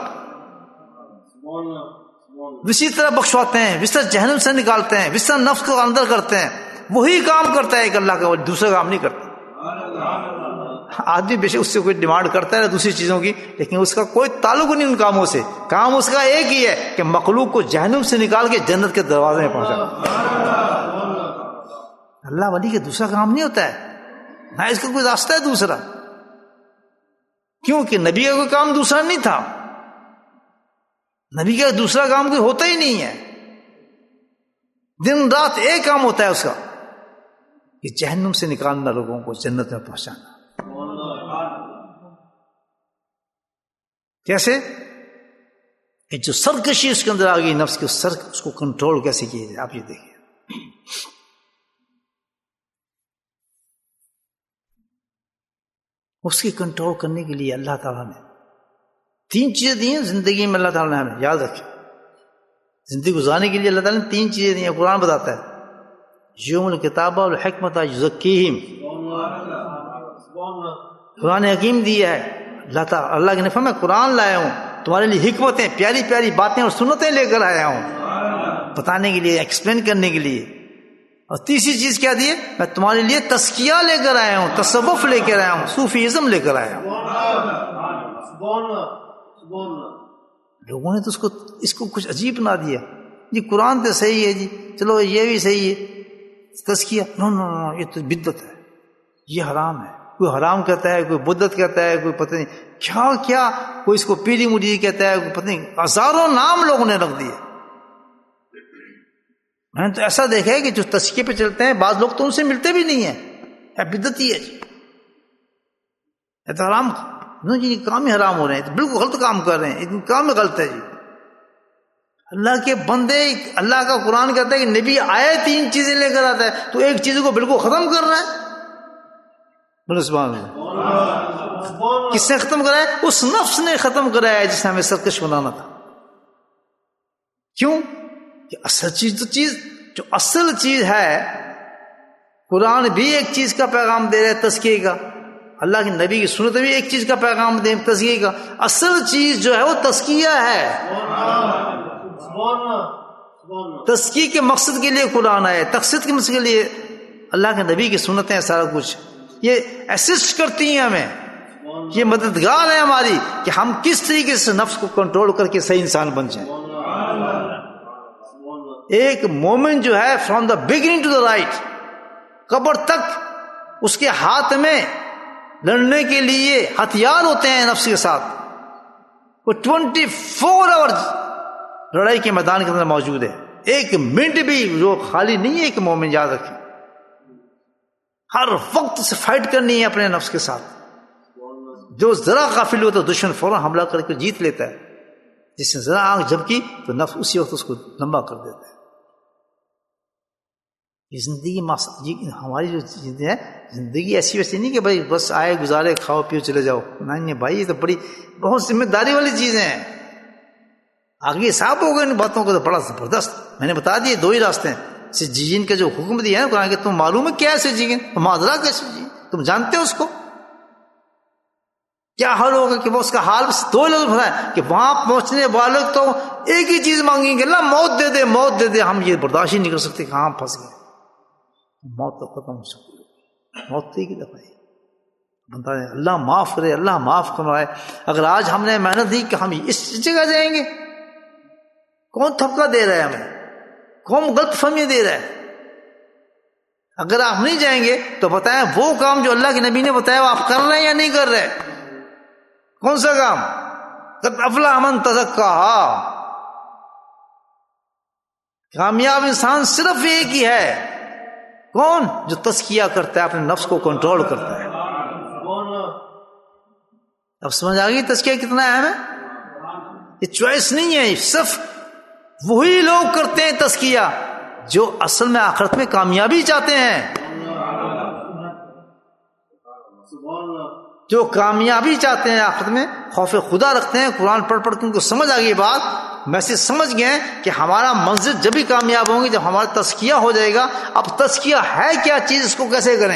اسی طرح بخشواتے ہیں، اس طرح جہنم سے نکالتے ہیں، اس طرح نفس کو اندر کرتے ہیں. وہی کام کرتا ہے کہ اللہ کا، دوسرا کام نہیں کرتا. آدمی بے شک اس سے کوئی ڈیمانڈ کرتا ہے دوسری چیزوں کی، لیکن اس کا کوئی تعلق نہیں ان کاموں سے. کام اس کا ایک ہی ہے کہ مخلوق کو جہنم سے نکال کے جنت کے دروازے میں پہنچانا. اللہ ولی کے دوسرا کام نہیں ہوتا ہے، نہ اس کا کوئی راستہ ہے دوسرا. کیونکہ نبی کا کوئی کام دوسرا نہیں تھا، نبی کا دوسرا کام کوئی ہوتا ہی نہیں ہے، دن رات ایک کام ہوتا ہے اس کا کہ جہنم سے نکالنا، لوگوں کو جنت میں پہنچانا۔ کیسے؟ کہ جو سرکشی اس کے اندر آ گئی نفس کی، سر اس کو کنٹرول کیسے کیے جائے، آپ یہ دیکھیں۔ اس کی کنٹرول کرنے کے لیے اللہ تعالیٰ نے تین چیزیں دی ہیں زندگی میں، اللہ تعالیٰ نے ہمیں یاد رکھیں، زندگی گزارنے کے لیے اللہ تعالیٰ نے تین چیزیں دی ہیں۔ قرآن بتاتا ہے یوم الکتاب والحکمت یزکیہم، قرآن حکیم دیا ہے اللہ تعالیٰ، اللہ کے نے فرمایا قرآن لایا ہوں تمہارے لیے، حکمتیں، پیاری پیاری باتیں اور سنتیں لے کر آیا ہوں بتانے کے لیے، ایکسپلین کرنے کے لیے۔ اور تیسری چیز کیا دی ہے؟ میں تمہارے لیے تزکیہ لے کر آیا ہوں، تصوف لے کر آیا ہوں، صوفیزم لے کر آیا ہوں۔ لوگوں نے تو اس کو اس کو کچھ عجیب بنا دیا، جی قرآن تو صحیح ہے، جی چلو یہ بھی صحیح ہے، تزکیہ نو نو نو یہ تو بدعت ہے، یہ حرام ہے، کوئی حرام کہتا ہے، کوئی بدعت کہتا ہے، کوئی پتہ نہیں کیا کیا، کوئی اس کو پیری مریدی کہتا ہے، کوئی پتہ نہیں ہزاروں نام لوگوں نے رکھ دیے۔ میں نے تو ایسا دیکھا ہے کہ جو تزکیے پہ چلتے ہیں بعض لوگ تو ان سے ملتے بھی نہیں ہیں، یہ بدعت ہی ہے جی، یہ تو حرام جی، کام ہی حرام ہو رہے ہیں، بالکل غلط کام کر رہے ہیں، کام ہی غلط ہے جی۔ اللہ کے بندے، اللہ کا قرآن کہتا ہے کہ نبی آئے تین چیزیں لے کر آتا ہے، تو ایک چیز کو بالکل ختم کر رہا ہے۔ بولو سبحان اللہ۔ کس نے ختم کرایا؟ اس نفس نے ختم کرایا جسے ہمیں سرکش بنانا تھا۔ کیوں؟ کہ اصل چیز تو چیز جو اصل چیز ہے، قرآن بھی ایک چیز کا پیغام دے رہا ہے تزکیے کا، اللہ کے نبی کی سنت بھی ایک چیز کا پیغام دے تزکیے کا، اصل چیز جو ہے وہ تزکیہ ہے۔ تزکیے کے مقصد کے لیے قرآن آئے، تقصید کے مقصد کے لیے اللہ کے نبی کی سنتیں، سارا کچھ یہ اسسٹ کرتی ہیں ہمیں، یہ مددگار ہے ہماری کہ ہم کس طریقے سے نفس کو کنٹرول کر کے صحیح انسان بن جائیں۔ ایک مومن جو ہے from the beginning to the right, قبر تک اس کے ہاتھ میں لڑنے کے لیے ہتھیار ہوتے ہیں نفس کے ساتھ، وہ ٹوینٹی فور آور لڑائی کے میدان کے اندر موجود ہے، ایک منٹ بھی جو خالی نہیں ہے۔ ایک مومن یاد رکھیں ہر وقت سے فائٹ کرنی ہے اپنے نفس کے ساتھ، جو ذرا غافل ہوتا ہے دشمن فوراً حملہ کر کے جیت لیتا ہے، جس نے ذرا آنکھ جھپکی تو نفس اسی وقت اس کو لمبا کر دیتا ہے۔ یہ زندگی ہماری جو زندگی ہے، زندگی ایسی ویسی نہیں کہ بھائی بس آئے گزارے کھاؤ پیو چلے جاؤ، نہیں بھائی، یہ تو بڑی بہت ذمہ داری والی چیزیں ہیں۔ آگے صاحب ہو گئے ان باتوں کو تو بڑا زبردست، میں نے بتا دیے دو ہی راستے ہیں، سجین کا جو حکم دیا ہے قرآن کہ تم معلوم ہے کیا سجین، معذرہ کیسے جی، تم جانتے ہو اس کو کیا حال ہوگا، کہ وہ اس کا حال بس دو لفظ بتایا کہ وہاں پہنچنے والے تو ایک ہی چیز مانگیں گے، اللہ موت دے دے، موت دے دے، ہم یہ برداشت ہی نہیں کر سکتے کہ ہاں پھنس گئے، موت تو ختم ہو سکتی، موت تو ایک ہی دفعہ ہے، بندہ اللہ معاف کرے، اللہ معاف کرائے۔ اگر آج ہم نے محنت دی کہ ہم اس جگہ جائیں گے، کون تھپکا دے رہا ہے ہمیں، کون غلط فہمی دے رہا ہے؟ اگر آپ نہیں جائیں گے تو بتائیں وہ کام جو اللہ کے نبی نے بتایا وہ آپ کر رہے ہیں یا نہیں کر رہے؟ کون سا کام؟ قد افلح من تزکا، کامیاب انسان صرف ایک ہی ہے، کون؟ جو تزکیہ کرتا ہے، اپنے نفس کو کنٹرول کرتا ہے۔ اب سمجھ آ گئی تزکیہ کتنا اہم ہے؟ یہ چوائس نہیں ہے، صرف وہی لوگ کرتے ہیں تزکیہ جو اصل میں آخرت میں کامیابی چاہتے ہیں، جو کامیابی چاہتے ہیں آخرت میں، خوف خدا رکھتے ہیں، قرآن پڑھ پڑھ کے ان کو سمجھ آ گئی بات، میسج سمجھ گئے کہ ہمارا منزل جب بھی کامیاب ہوں گی جب ہمارا تزکیہ ہو جائے گا۔ اب تزکیہ ہے کیا چیز، اس کو کیسے کریں؟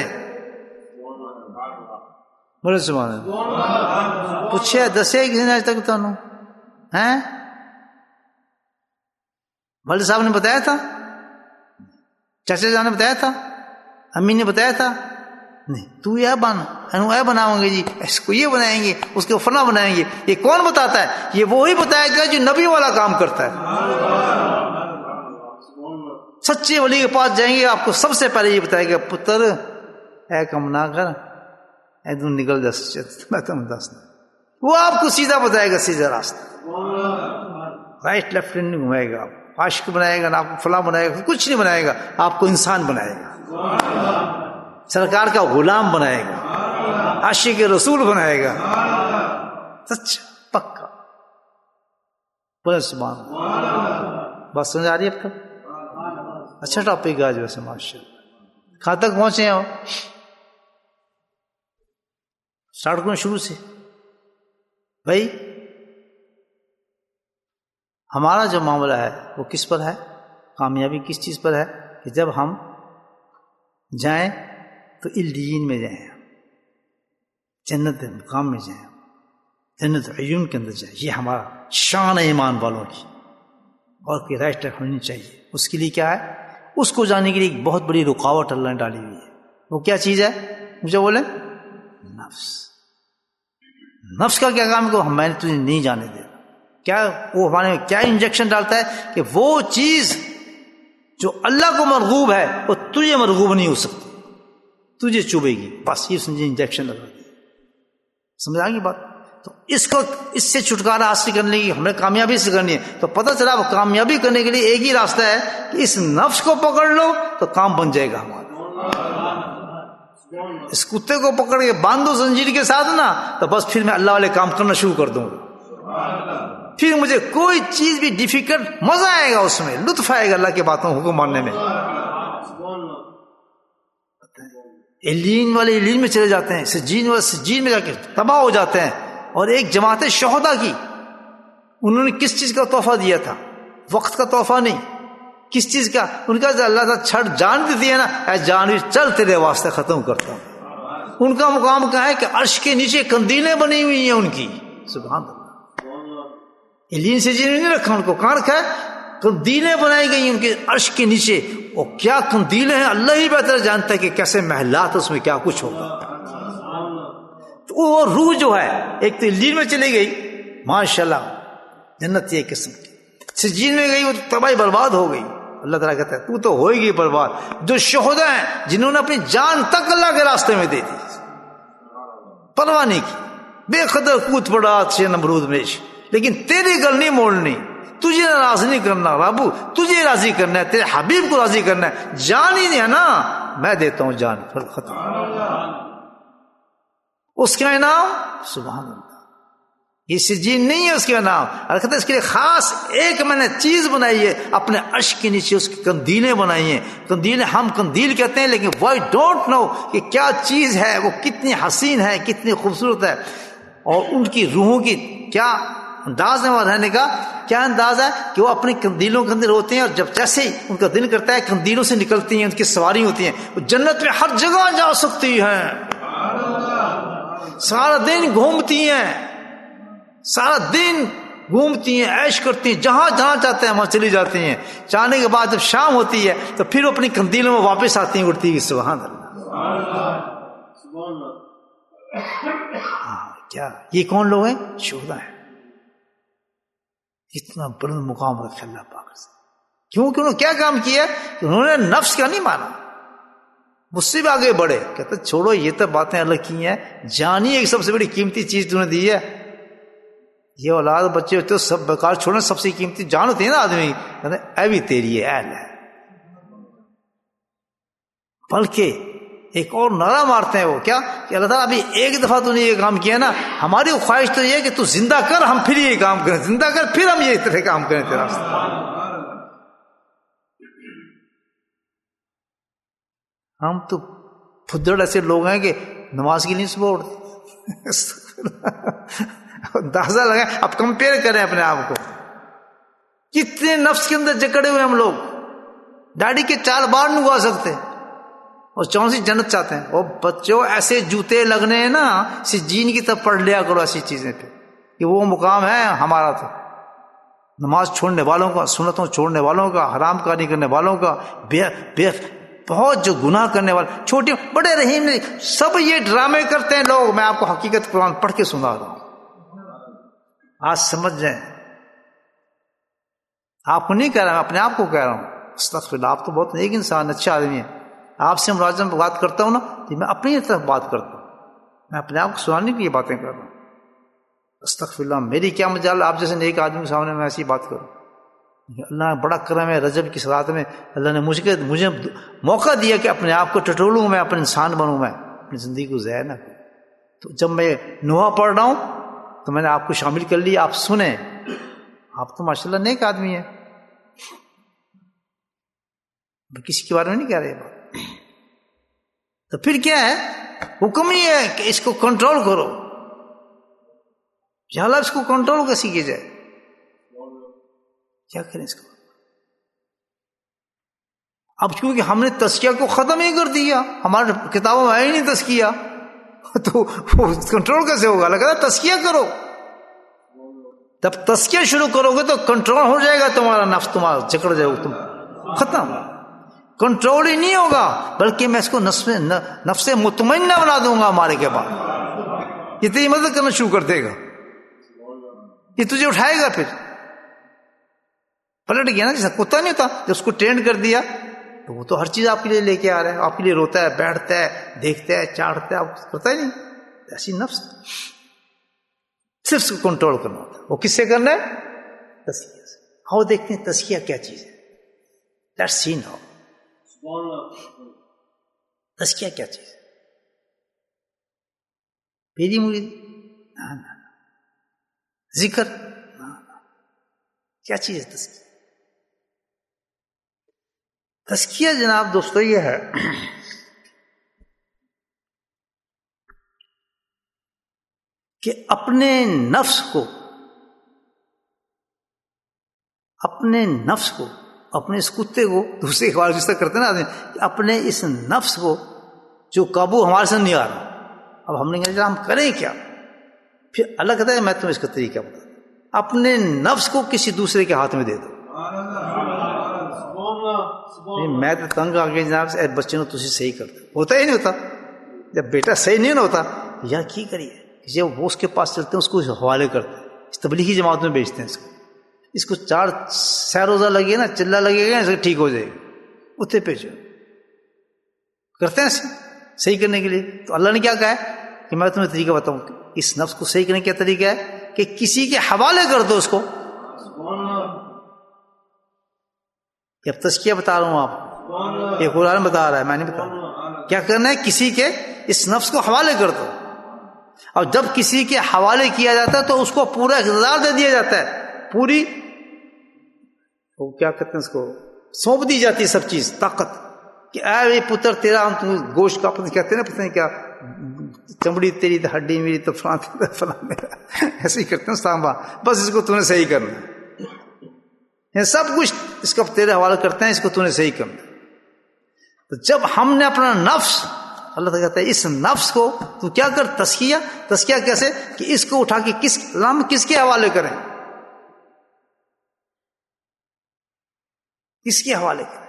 بولے سبحان اللہ۔ پوچھے دسے کسی نے آج تک تانوں ہیں؟ مولوی صاحب نے بتایا تھا، چاچا جان نے بتایا تھا، امی نے بتایا تھا؟ نہیں، تو یہ بن اے بناؤں گے جی، اس کو یہ بنائیں گے، اس کو فلاں بنائیں گے، یہ کون بتاتا ہے؟ یہ وہی بتایا گیا جو نبی والا کام کرتا ہے۔ سچے ولی کے پاس جائیں گے، آپ کو سب سے پہلے یہ بتائے گا پتر اے کم نہ کر، اے تو نکل جا، میں تم دس وہ آپ کو سیدھا بتائے گا، سیدھا راستہ، رائٹ لیفٹ نہیں گھمائے گا، آپ عاشق بنائے گا نہ، آپ کو فلاں بنائے گا، کچھ نہیں بنائے گا، آپ کو انسان بنائے گا، سرکار کا غلام بنائے گا، عاشق رسول بنائے گا، سچ پکا۔ بولے سبحان اللہ۔ بات سمجھ آ رہی ہے اب تک؟ اچھا ٹاپک آج ویسے ماشاء اللہ۔ کہاں تک پہنچے ہیں؟ اسٹارٹ کروں شروع سے۔ بھائی ہمارا جو معاملہ ہے وہ کس پر ہے؟ کامیابی کس چیز پر ہے؟ کہ جب ہم جائیں تو الدین میں جائیں، جنت مقام میں جائیں، جنت عیون کے اندر جائیں۔ یہ ہمارا شان ہے ایمان والوں کی، اور کہ رائٹ ہونی چاہیے۔ اس کے لیے کیا ہے؟ اس کو جانے کے لیے ایک بہت بڑی رکاوٹ اللہ نے ڈالی ہوئی ہے۔ وہ کیا چیز ہے؟ مجھے بولیں، نفس۔ نفس کا کیا کام ہے کہ میں نے تجھے نہیں جانے دے۔ کیا وہ ہمارے میں کیا انجیکشن ڈالتا ہے کہ وہ چیز جو اللہ کو مرغوب ہے وہ تجھے مرغوب نہیں ہو سکتی، تجھے چوبے گی، بس یہ سمجھے انجیکشن لگا دی۔ سمجھ آ گئی بات؟ تو اس کو اس سے چھٹکارا حاصل کرنے کی ہمیں کامیابی سے کرنی ہے۔ تو پتہ چلا وہ کامیابی کرنے کے لیے ایک ہی راستہ ہے کہ اس نفس کو پکڑ لو تو کام بن جائے گا ہمارا۔ اس کتے کو پکڑ کے باندھو زنجیر کے ساتھ نا، تو بس پھر میں اللہ والے کام کرنا شروع کر دوں گا، پھر مجھے کوئی چیز بھی ڈیفیکلٹ، مزہ آئے گا اس میں، لطف آئے گا اللہ کی باتوں حکم ماننے میں۔ ایلین والے ایلین میں چلے جاتے ہیں، سجین والے سجین میں جا کے تباہ ہو جاتے ہیں۔ اور ایک جماعت شہداء کی، انہوں نے کس چیز کا تحفہ دیا تھا؟ وقت کا تحفہ نہیں، کس چیز کا؟ ان کا اللہ تعالیٰ چھڑ جان بھی دیا نا، اے جان بھی چل تیرے واسطے ختم کرتا ہوں۔ ان کا مقام کہاں ہے کہ عرش کے نیچے کندیلیں بنی ہوئی ہیں ان کی، سبحان اللہ۔ ایلین سے جن نہیں رکھا، ان کو کہاں رکھا ہے؟ کندیلیں بنائی گئی ان کے عرش کے نیچے۔ اور کیا کندیلیں ہیں، اللہ ہی بہتر جانتا ہے کہ کیسے محلات اس میں کیا کچھ ہوگا۔ تو وہ روح جو ہے ایک تو ایلین میں چلی گئی، ماشاءاللہ جنت یہ قسم کی، سجین میں گئی وہ تباہی برباد ہو گئی۔ اللہ تعالیٰ کہتا ہے تو تو ہوئے گی برباد۔ جو شہداء ہیں جنہوں نے اپنی جان تک اللہ کے راستے میں دے دی، پرواہ نہیں کی، بے قدر کود پڑا اچھے نمرود میں، لیکن تیری گل نہیں موڑنی، تجھے ناراض نہیں کرنا رابو، تجھے راضی کرنا ہے، تیرے حبیب کو راضی کرنا ہے۔ جان ہی نہیں ہے نا، میں دیتا ہوں جان، پھر ختم۔ اس کا انعام سبحان اللہ، یہ سجین نہیں ہے اس کا نام۔ اور کہتے ہیں اس کے لیے خاص ایک میں نے چیز بنائی ہے، اپنے عرش کے نیچے اس کی کندیلیں بنائی ہیں۔ کندیلیں ہم کندیل کہتے ہیں، لیکن وائی ڈونٹ نو کہ کیا چیز ہے، وہ کتنی حسین ہے، کتنی خوبصورت ہے، اور ان کی روحوں کی کیا انداز ہے وہاں رہنے کا، کیا انداز ہے کہ وہ اپنی کندیلوں کے اندر ہوتے ہیں، اور جب جیسے ہی ان کا دل کرتا ہے کندیلوں سے نکلتی ہیں، ان کی سواری ہوتی ہیں، وہ جنت میں ہر جگہ جا سکتی ہیں، سارا دن گھومتی ہیں، سارا دن گھومتی ہیں، عیش کرتی ہیں، جہاں جہاں چاہتے ہیں وہاں چلی جاتی ہیں۔ چاہنے کے بعد جب شام ہوتی ہے تو پھر وہ اپنی کندیلوں میں واپس آتی ہیں اڑتی ہوئی، سبحان اللہ۔ ہاں کیا یہ کون لوگ ہیں؟ شہداء ہیں۔ اتنا بلند مقام رکھا اللہ پاک سے، کیونکہ انہوں نے کیا کام کیا؟ انہوں نے نفس کا نہیں مانا، مجھ سے بھی آگے بڑھے، کہتے چھوڑو یہ تو باتیں الگ کی ہیں، جانی ایک سب سے بڑی قیمتی چیز تم نے دی ہے۔ یہ اولاد بچے ہوتے ہو سب بیکار، چھوڑنا سب سے قیمتی جان ہوتی ہے نا آدمی، کہتے اے بھی تیری ہے، اہل ہے۔ بلکہ ایک اور نعرہ مارتے ہیں وہ کیا کہ اللہ تعالیٰ ابھی ایک دفعہ تو نے یہ کام کیا نا، ہماری خواہش تو یہ ہے کہ تو زندہ کر، ہم پھر یہ کام کریں، زندہ کر پھر ہم یہ طرح کام کریں تیرا۔ ہم تو پھدڑ ایسے لوگ ہیں کہ نماز کی نہیں صبح اٹھتے۔ اندازہ لگائیں، اب کمپیئر کریں اپنے آپ کو، کتنے نفس کے اندر جکڑے ہوئے ہم لوگ، ڈاڑی کے چار بار نہیں اگا سکتے اور چون سی جنت چاہتے ہیں۔ اور بچوں ایسے جوتے لگنے ہیں نا، سجین کی طرف پڑھ لیا کرو ایسی چیزیں پہ کہ وہ مقام ہے ہمارا۔ تو نماز چھوڑنے والوں کا، سنتوں چھوڑنے والوں کا، حرام کاری کرنے والوں کا، بے بے بہت جو گناہ کرنے والے، چھوٹے بڑے رحیم نہیں، سب یہ ڈرامے کرتے ہیں لوگ۔ میں آپ کو حقیقت قرآن پڑھ کے سنا رہا ہوں، آج سمجھ جائیں۔ آپ کو نہیں کہہ رہا، میں اپنے آپ کو کہہ رہا ہوں۔ استغفر اللہ، آپ تو بہت نیک انسان، اچھا آدمی ہے۔ آپ سے ملازم بات کرتا ہوں نا، میں اپنی طرف بات کرتا ہوں، میں اپنے آپ کو سنانے کی یہ باتیں کر رہا ہوں۔ استغفر اللہ، میری کیا مجال آپ جیسے نیک آدمی کے سامنے میں ایسی بات کروں. اللہ بڑا کرم ہے، رجب کی رات میں اللہ نے مجھے مجھے موقع دیا کہ اپنے آپ کو ٹٹولوں، میں اپنے انسان بنوں، میں اپنی زندگی کو ضائع نہ کروں. تو جب میں نوحہ پڑھ رہا ہوں تو میں نے آپ کو شامل کر لیا، آپ سنیں. آپ تو ماشاء اللہ نیک آدمی ہیں، کسی کے بارے میں نہیں کہہ رہے بات. تو پھر کیا ہے، حکم ہی ہے کہ اس کو کنٹرول کرو. یا اللہ اس کو کنٹرول کیسے کیا جائے، کیا کریں اس کو. اب کیونکہ ہم نے تزکیہ کو ختم ہی کر دیا، ہمارے کتابوں میں ہے ہی نہیں تزکیہ، تو کنٹرول کیسے ہوگا. لگا تزکیہ کرو، جب تزکیہ شروع کرو گے تو کنٹرول ہو جائے گا تمہارا نفس، تمہارا جکڑ جائے گا، تم ختم. کنٹرول ہی نہیں ہوگا بلکہ میں اس کو نفس نفس مطمئنہ بنا دوں گا. ہمارے کے بعد یہ تیری مدد کرنا شروع کر دے گا، یہ تجھے اٹھائے گا. پھر پلٹ گیا نا، جیسا کتا نہیں ہوتا جب اس کو ٹرینڈ کر دیا تو وہ تو ہر چیز آپ کے لیے لے کے آ رہا ہے، آپ کے لیے روتا ہے، بیٹھتا ہے، دیکھتا ہے، چاٹتا ہے، آپ کرتا ہی نہیں. ایسی نفس صرف اس کو کنٹرول کرنا ہوتا ہے. وہ کس سے کرنا ہے؟ تزکیہ سے. آؤ دیکھتے ہیں تزکیہ کیا چیز ہے. لیٹس سی ناؤ تزکیہ کیا چیز ہے. پیری مرید نہ نہ ذکر نہ، کیا چیز ہے تزکیہ؟ تزکیہ جناب دوستو یہ ہے کہ اپنے نفس کو اپنے نفس کو اپنے اس کتے کو، دوسرے بار جس طرح کرتے نا آدمی، اپنے اس نفس کو جو قابو ہمارے سے نہیں آ رہا. اب ہم نے کہا ہم کریں کیا؟ پھر اللہ کہتا ہے میں تمہیں اس کا طریقہ بتا دوں. اپنے نفس کو کسی دوسرے کے ہاتھ میں دے دو. میں تو تنگ آ گیا جناب سے، بچے نے تجھے صحیح کر دو. ہوتا ہی نہیں ہوتا. جب بیٹا صحیح نہیں ہوتا یار کی کریے، جب وہ اس کے پاس چلتے ہیں اس کو حوالے کرتے ہیں، اس تبلیغی جماعت میں بیچتے ہیں اس کو. اس کو چار سہ روزہ لگے نا، چلا لگے گا، ٹھیک ہو جائے گا. اتنے پیچھے کرتے ہیں صحیح کرنے کے لیے. تو اللہ نے کیا کہا ہے کہ میں تمہیں طریقہ بتاؤں. اس نفس کو صحیح کرنے کا طریقہ ہے کہ کسی کے حوالے کر دو اس کو. اب تزکیہ بتا رہا ہوں آپ کو، یہ قرآن بتا رہا ہے، میں نہیں بتا رہا. کیا کرنا ہے؟ کسی کے اس نفس کو حوالے کر دو. اور جب کسی کے حوالے کیا جاتا ہے تو اس کو پورا اقتدار دے دیا جاتا ہے، پوری وہ کیا کہتے ہیں اس کو سونپ دی جاتی ہے سب چیز، طاقت، کہ اے پتر تیرا ہم تم گوشت کا پتہ کہتے ہیں نا، پتہ نہیں کیا، چمڑی تیری تو ہڈی میری تو فلاں فلاں میرا، ایسے ہی کرتے ہیں سانبا. بس اس کو تو نے صحیح کرنا ہے، سب کچھ اس کا تیرے حوالے کرتے ہیں، اس کو تو نے صحیح کرنا. تو جب ہم نے اپنا نفس، اللہ تعالیٰ کہتا ہے اس نفس کو تو کیا کر، تزکیہ. تزکیہ کیسے کہ اس کو اٹھا کے کس ہم کس کے حوالے کریں، کس کے حوالے کریں؟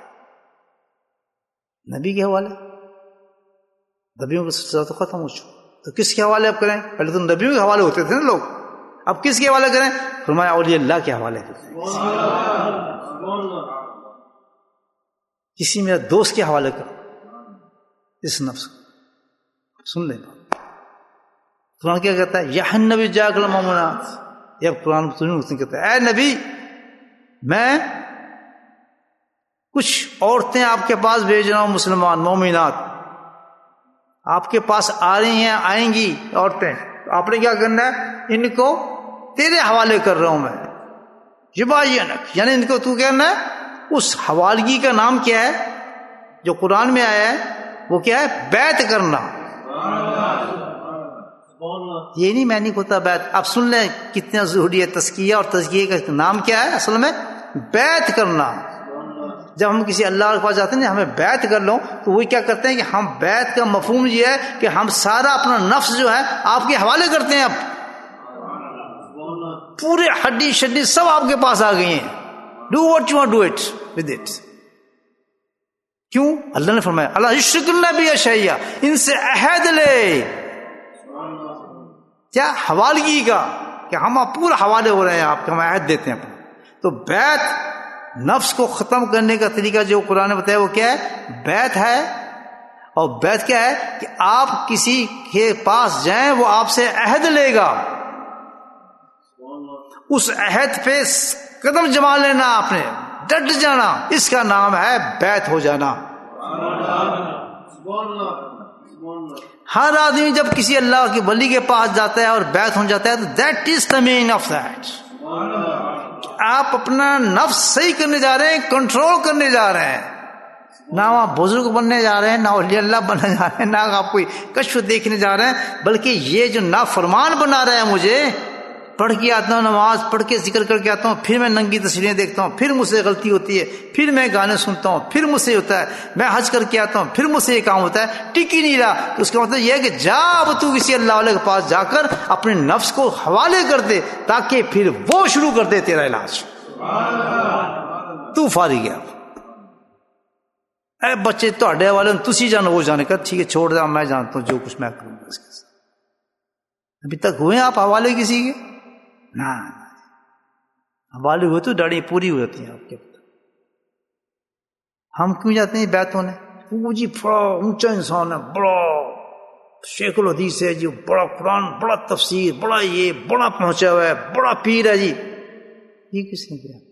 نبی کے حوالے. نبیوں کا سلسلہ تو ختم ہو چکا، تو کس کے حوالے اب کریں؟ پہلے تو نبیوں کے حوالے ہوتے تھے نا لوگ، اب کس کے حوالے کریں؟ فرمایا اولیاء اللہ کے حوالے کریں. کسی میرا دوست کے حوالے کرو اس نفس کو. سن لیں قرآن کیا کہتا ہے، یا نبی جاءک المؤمنات. یہ قرآن کہتا ہے اے نبی میں کچھ عورتیں آپ کے پاس بھیج رہا ہوں، مسلمان مومنات آپ کے پاس آ رہی ہیں، آئیں گی عورتیں. آپ نے کیا کرنا ہے؟ ان کو تیرے حوالے کر رہا ہوں میں. یباینک یعنی ان کو تو کرنا ہے. اس حوالگی کا نام کیا ہے جو قرآن میں آیا ہے؟ وہ کیا ہے؟ بیعت کرنا. یہ نہیں میں نہیں ہوتا بیعت. آپ سن لیں کتنا ضروری ہے تزکیہ، اور تزکیہ کا نام کیا ہے اصل میں؟ بیعت کرنا. جب ہم کسی اللہ کے پاس جاتے ہیں ہمیں بیعت کر لو، تو وہی کیا کرتے ہیں کہ ہم بیعت کا مفہوم یہ ہے کہ ہم سارا اپنا نفس جو ہے آپ کے حوالے کرتے ہیں. اب پورے ہڈی شڈی سب آپ کے پاس آ گئی ہیں. Do what you want do it with it. کیوں؟ اللہ نے فرمایا اللہ یشرک النبی شیئا، ان سے عہد لے. کیا؟ حوالگی کا، کہ ہم آپ پورا حوالے ہو رہے ہیں آپ کے، ہم عہد دیتے ہیں اپنا. تو بیعت نفس کو ختم کرنے کا طریقہ جو قرآن نے بتایا وہ کیا ہے؟ بیعت ہے. اور بیعت کیا ہے؟ کہ آپ کسی کے پاس جائیں وہ آپ سے عہد لے گا. اس عہد پہ قدم جما لینا، آپ نے ڈٹ جانا، اس کا نام ہے بیعت ہو جانا۔ ہر آدمی جب کسی اللہ کے ولی کے پاس جاتا ہے اور بیعت ہو جاتا ہے تو that is the man of that, آپ اپنا نفس صحیح کرنے جا رہے ہیں، کنٹرول کرنے جا رہے ہیں، نہ وہاں بزرگ بننے جا رہے ہیں، نہ اولیاء اللہ بننے جا رہے ہیں، نہ آپ کوئی کشف دیکھنے جا رہے ہیں، بلکہ یہ جو نافرمان بنا رہا ہے، مجھے پڑھ کے آتا ہوں، نماز پڑھ کے ذکر کر کے آتا ہوں، پھر میں ننگی تصویریں دیکھتا ہوں، پھر مجھ سے غلطی ہوتی ہے، پھر میں گانے سنتا ہوں، پھر مجھ سے ہوتا ہے، میں حج کر کے آتا ہوں، پھر مجھ سے یہ کام ہوتا ہے، ٹک ہی نہیں رہا، تو اس کا مطلب یہ ہے کہ جا اب تو کسی اللہ والے کے پاس جا کر اپنے نفس کو حوالے کر دے، تاکہ پھر وہ شروع کر دے تیرا علاج، تو فارغ ہے۔ اے بچے تہاڈے والے تسی جان وہ جانے کا، ٹھیک ہے چھوڑ دے، میں جانتا ہوں جو کچھ میں کروں گا اس کے ساتھ۔ ابھی تک ہوئے آپ حوالے کسی کے؟ نہ، حوالے ہوئے تو داڑھی پوری ہو جاتی ہے آپ کے۔ ہم کیوں جاتے ہیں بیعت ہونے؟ وہ جی بڑا اونچا انسان ہے، بڑا شیخ الحدیث ہے جی، بڑا قرآن، بڑا تفسیر، بڑا یہ بڑا پہنچا ہوا ہے، بڑا پیر ہے جی۔ یہ کس نے کیا؟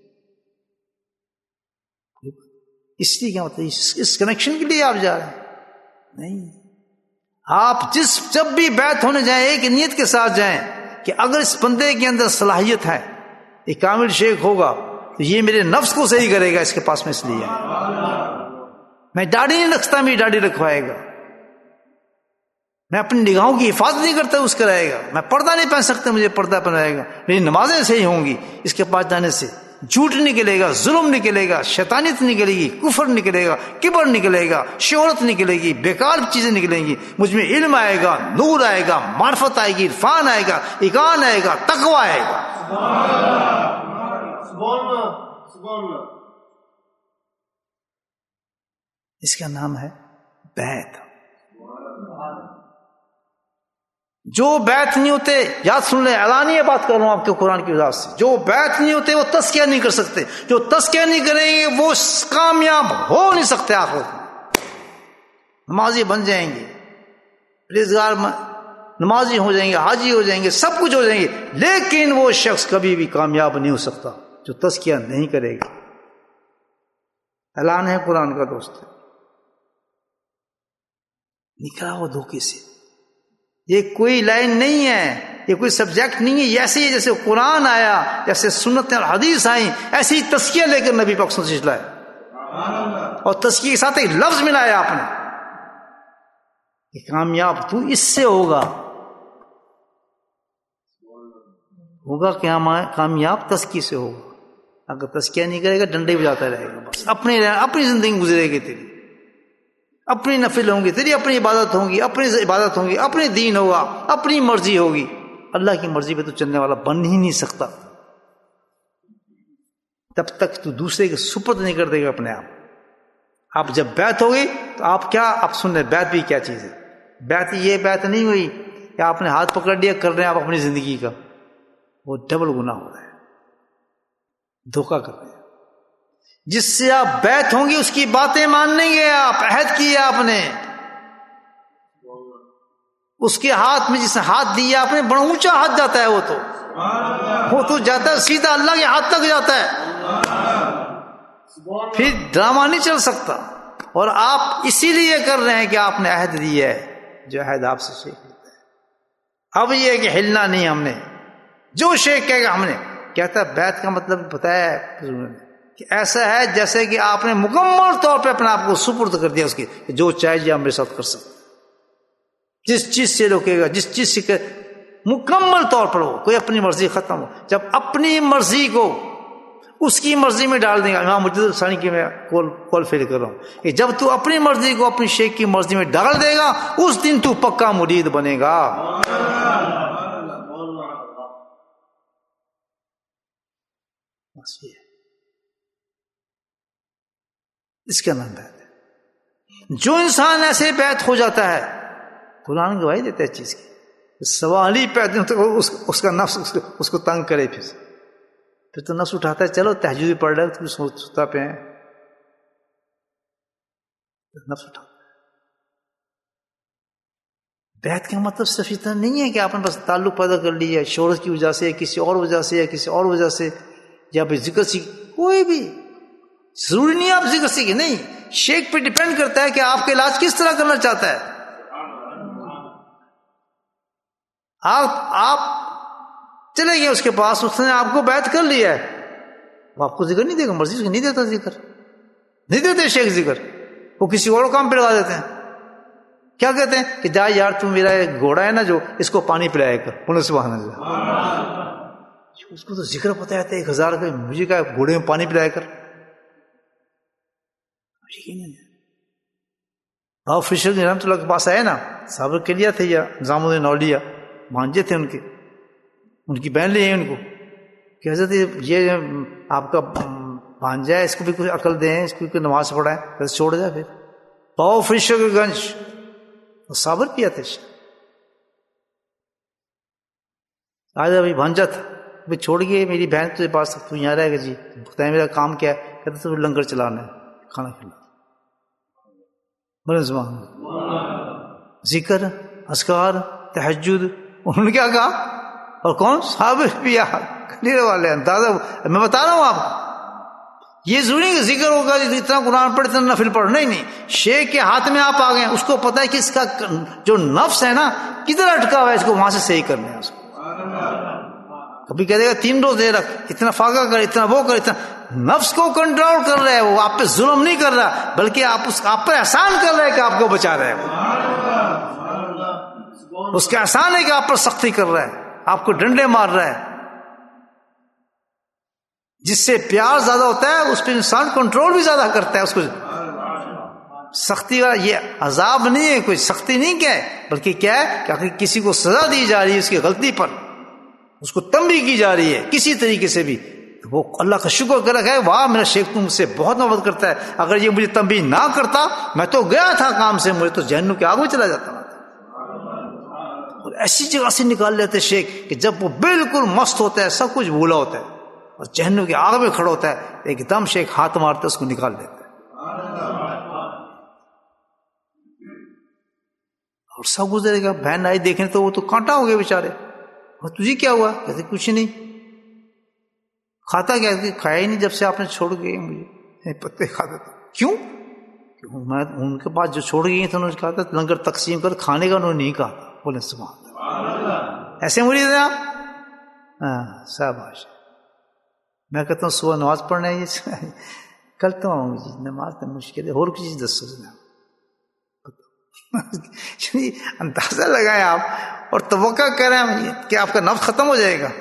اس لیے کیا مطلب اس کنیکشن کے لیے آپ جا رہے ہیں؟ نہیں، آپ جس جب بھی بیعت ہونے جائیں ایک نیت کے ساتھ جائیں کہ اگر اس بندے کے اندر صلاحیت ہے، ایک کامل شیخ ہوگا تو یہ میرے نفس کو صحیح کرے گا، اس کے پاس میں اس لیے میں داڑھی نہیں رکھتا، میری داڑھی رکھوائے گا، میں اپنی نگاہوں کی حفاظت نہیں کرتا، اس کا رہے گا، میں پردہ نہیں پہن سکتا، مجھے پردہ پہنائے گا، میری نمازیں صحیح ہوں گی، اس کے پاس جانے سے جھوٹ نکلے گا، ظلم نکلے گا، شیطانیت نکلے گی، کفر نکلے گا، کبر نکلے گا، شہرت نکلے گی، بیکار چیزیں نکلیں گی، مجھ میں علم آئے گا، نور آئے گا، معرفت آئے گی، عرفان آئے گا، ایقان آئے گا، تقوی آئے گا۔ اس کا نام ہے بیعت۔ جو بیعت نہیں ہوتے، یاد سن لیں، اعلانیہ بات کر رہا ہوں آپ کے قرآن کی وجہ سے، جو بیعت نہیں ہوتے وہ تزکیہ نہیں کر سکتے، جو تزکیہ نہیں کریں گے وہ کامیاب ہو نہیں سکتے، آخرت میں نمازی بن جائیں گے، پرہیزگار نمازی ہو جائیں گے، حاجی ہو جائیں گے، سب کچھ ہو جائیں گے، لیکن وہ شخص کبھی بھی کامیاب نہیں ہو سکتا جو تزکیہ نہیں کرے گا۔ اعلان ہے قرآن کا دوست، نکلا وہ دھوکے سے، یہ کوئی لائن نہیں ہے، یہ کوئی سبجیکٹ نہیں ہے، یہ ایسے ہی جیسے قرآن آیا، جیسے سنتیں اور حدیث آئیں، ایسے ہی تزکیہ لے کر نبی پاک صلی اللہ علیہ وسلم لائے، اور تزکیہ کے ساتھ ایک لفظ ملایا آپ نے کہ کامیاب تو اس سے ہوگا، ہوگا کیا کامیاب تزکیہ سے ہوگا، اگر تزکیہ نہیں کرے گا ڈنڈے بجاتا رہے گا، بس اپنی اپنی زندگی گزرے گی، تیری اپنی نفل ہوں گی، تیری اپنی عبادت ہوں گی، اپنی عبادت ہوں گی، اپنی دین ہوگا، اپنی مرضی ہوگی، اللہ کی مرضی پہ تو چلنے والا بن ہی نہیں سکتا تب تک تو دوسرے کے سپرد نہیں کر دے گا اپنے آپ۔ آپ جب بیعت ہوگی تو آپ کیا، آپ سن لیں بیعت بھی کیا چیز ہے۔ بیعت یہ بیعت نہیں ہوئی کہ آپ نے ہاتھ پکڑ لیا کر رہے ہیں آپ اپنی زندگی کا، وہ ڈبل گناہ ہو رہا ہے، دھوکہ کر رہے ہیں۔ جس سے آپ بیعت ہوں گی اس کی باتیں مان لیں گے، آپ عہد کیا آپ نے، اس کے ہاتھ میں جس نے ہاتھ دیا آپ نے، بڑا اونچا ہاتھ جاتا ہے، وہ تو وہ تو جاتا ہے سیدھا اللہ کے ہاتھ تک جاتا ہے، پھر ڈرامہ نہیں چل سکتا۔ اور آپ اسی لیے کر رہے ہیں کہ آپ نے عہد دیا ہے، جو عہد آپ سے شیخ لیتا ہے۔ اب یہ ہے کہ ہلنا نہیں، ہم نے جو شیخ کہے گا ہم نے، کہتا ہے بیعت کا مطلب بتایا ہے کہ ایسا ہے جیسے کہ آپ نے مکمل طور پہ اپنے آپ کو سپرد کر دیا اس کے، کہ جو چاہے جی آپ میرے ساتھ کر سکتے، جس چیز سے روکے گا، جس چیز سے مکمل طور پر ہو، کوئی اپنی مرضی ختم ہو۔ جب اپنی مرضی کو اس کی مرضی میں ڈال دے گا، امام مجدد ثانی کی میں کول کول فیل کر رہا ہوں کہ جب تو اپنی مرضی کو اپنی شیخ کی مرضی میں ڈال دے گا، اس دن تو پکا مرید بنے گا۔ بس یہ اس کا نام بیعت ہے۔ جو انسان ایسے بیعت ہو جاتا ہے، قرآن گواہی دیتا ہے اس چیز کی، سوال ہی پیدا تو اس, اس کا نفس اس کو, اس کو تنگ کرے، پھر پھر تو نفس اٹھاتا ہے، چلو تہجد بھی پڑھ رہے تو سوتا پہ ہیں، نفس اٹھاتا ہے۔ بیعت کا مطلب صرف اتنا نہیں ہے کہ آپ نے بس تعلق پیدا کر لیا شہرت کی وجہ سے، کسی اور وجہ سے، یا کسی اور وجہ سے، یا پھر ذکر سیکھ، کوئی بھی ضروری نہیں آپ ذکر سیکھیں، نہیں، شیخ پہ ڈیپینڈ کرتا ہے کہ آپ کا علاج کس طرح کرنا چاہتا ہے. آپ آپ چلے گئے اس کے پاس، اس نے آپ کو بیعت کر لیا ہے، وہ آپ کو ذکر نہیں دے گا، مرضی سے نہیں دیتا ذکر، نہیں دیتے شیخ ذکر، وہ کسی اور کام پہ لگا دیتے ہیں. کیا کہتے ہیں کہ جا یار تم میرا ایک گھوڑا ہے نا جو، اس کو پانی پلایا کر. بولو سبحان اللہ. اس کو تو ذکر پتہ ہے ایک ہزار کا، مجھے کہا گھوڑے میں پانی پلایا کر. اور فشر رحمۃ اللہ کے پاس آئے نا، صابر کے لیا تھے یا نظام الدین نولیا بھانجے تھے ان کے، ان کی بہن لے ان کو کہ حضرت یہ آپ کا بھانجا ہے، اس کو بھی کچھ عقل دیں، اس کو کوئی نماز پڑھائیں، چھوڑ جائے. پھر پاؤ فشر گنج صابر کیا تھا. آج ابھی بھانجا تھا، ابھی چھوڑ گئے میری بہن تجھے پاس، تو یہاں رہے گا جی، بتائیں میرا کام کیا ہے؟ کہتے تو لنگر چلانا ہے، کھانا کھلانا. بولے زبان ذکر، اذکار، تہجد، انہوں نے کیا کہا؟ اور کون؟ صابر پیا کلیرے والے اندازہ. میں بتا رہا ہوں آپ کو، یہ ضروری کہ ذکر ہوگا اتنا قرآن پڑھ اتنا نفل پڑھ، نہیں نہیں، شیخ کے ہاتھ میں آپ آ گئے، اس کو پتہ ہے کہ اس کا جو نفس ہے نا کدھر اٹکا ہوا ہے، اس کو وہاں سے صحیح کرنا ہے. اس کو کبھی کہہ دے گا تین روزے رکھ، اتنا فاقہ کر، اتنا وہ کر، اتنا، نفس کو کنٹرول کر رہا ہے وہ، آپ پہ ظلم نہیں کر رہا، بلکہ آپ اس آپ پر احسان کر رہا ہے کہ آپ کو بچا رہا ہے. اس کا احسان ہے کہ آپ پر سختی کر رہا ہے، آپ کو ڈنڈے مار رہا ہے. جس سے پیار زیادہ ہوتا ہے اس پہ انسان کنٹرول بھی زیادہ کرتا ہے. اس کو سختی کا یہ عذاب نہیں ہے، کوئی سختی نہیں کیا ہے، بلکہ کیا ہے کہ اگر کسی کو سزا دی جا رہی ہے اس کی غلطی پر، اس کو تنبیہ کی جا رہی ہے کسی طریقے سے بھی، تو وہ اللہ کا شکر کر رکھا ہے، واہ میرا شیخ تو مجھ سے بہت محبت کرتا ہے، اگر یہ مجھے تنبیہ نہ کرتا میں تو گیا تھا کام سے، مجھے تو جہنم کے آگ میں چلا جاتا. اور ایسی جگہ سے نکال لیتے شیخ کہ جب وہ بالکل مست ہوتا ہے، سب کچھ بھولا ہوتا ہے اور جہنم کے آگ میں کھڑا ہوتا ہے، ایک دم شیخ ہاتھ مارتے اس کو نکال دیتا ہے. اور سب گزرے گا. بہن آئی دیکھنے تو وہ تو کانٹا ہو گئے بیچارے. اور تجھے کیا ہوا؟ کہتے کچھ نہیں. کھاتا کیا؟ کھایا ہی نہیں جب سے آپ نے چھوڑ گئے مجھے، پتے کھاتا تھا. کیوں؟ میں ان کے پاس جو چھوڑ گئی تھے انہوں نے کہا تھا لنگر تقسیم کر، کھانے کا انہوں نے نہیں کہا. بولے سبحان اللہ. ایسے مرید ہیں آپ؟ ہاں شاباش. میں کہتا ہوں صبح نماز پڑھنا ہے، یہ کل تو آؤں جی، نماز تو مشکل ہے، اور کچھ چیز دس سوچنا. اندازہ لگائیں آپ اور توقع کریں کہ آپ کا نفس ختم ہو جائے گا.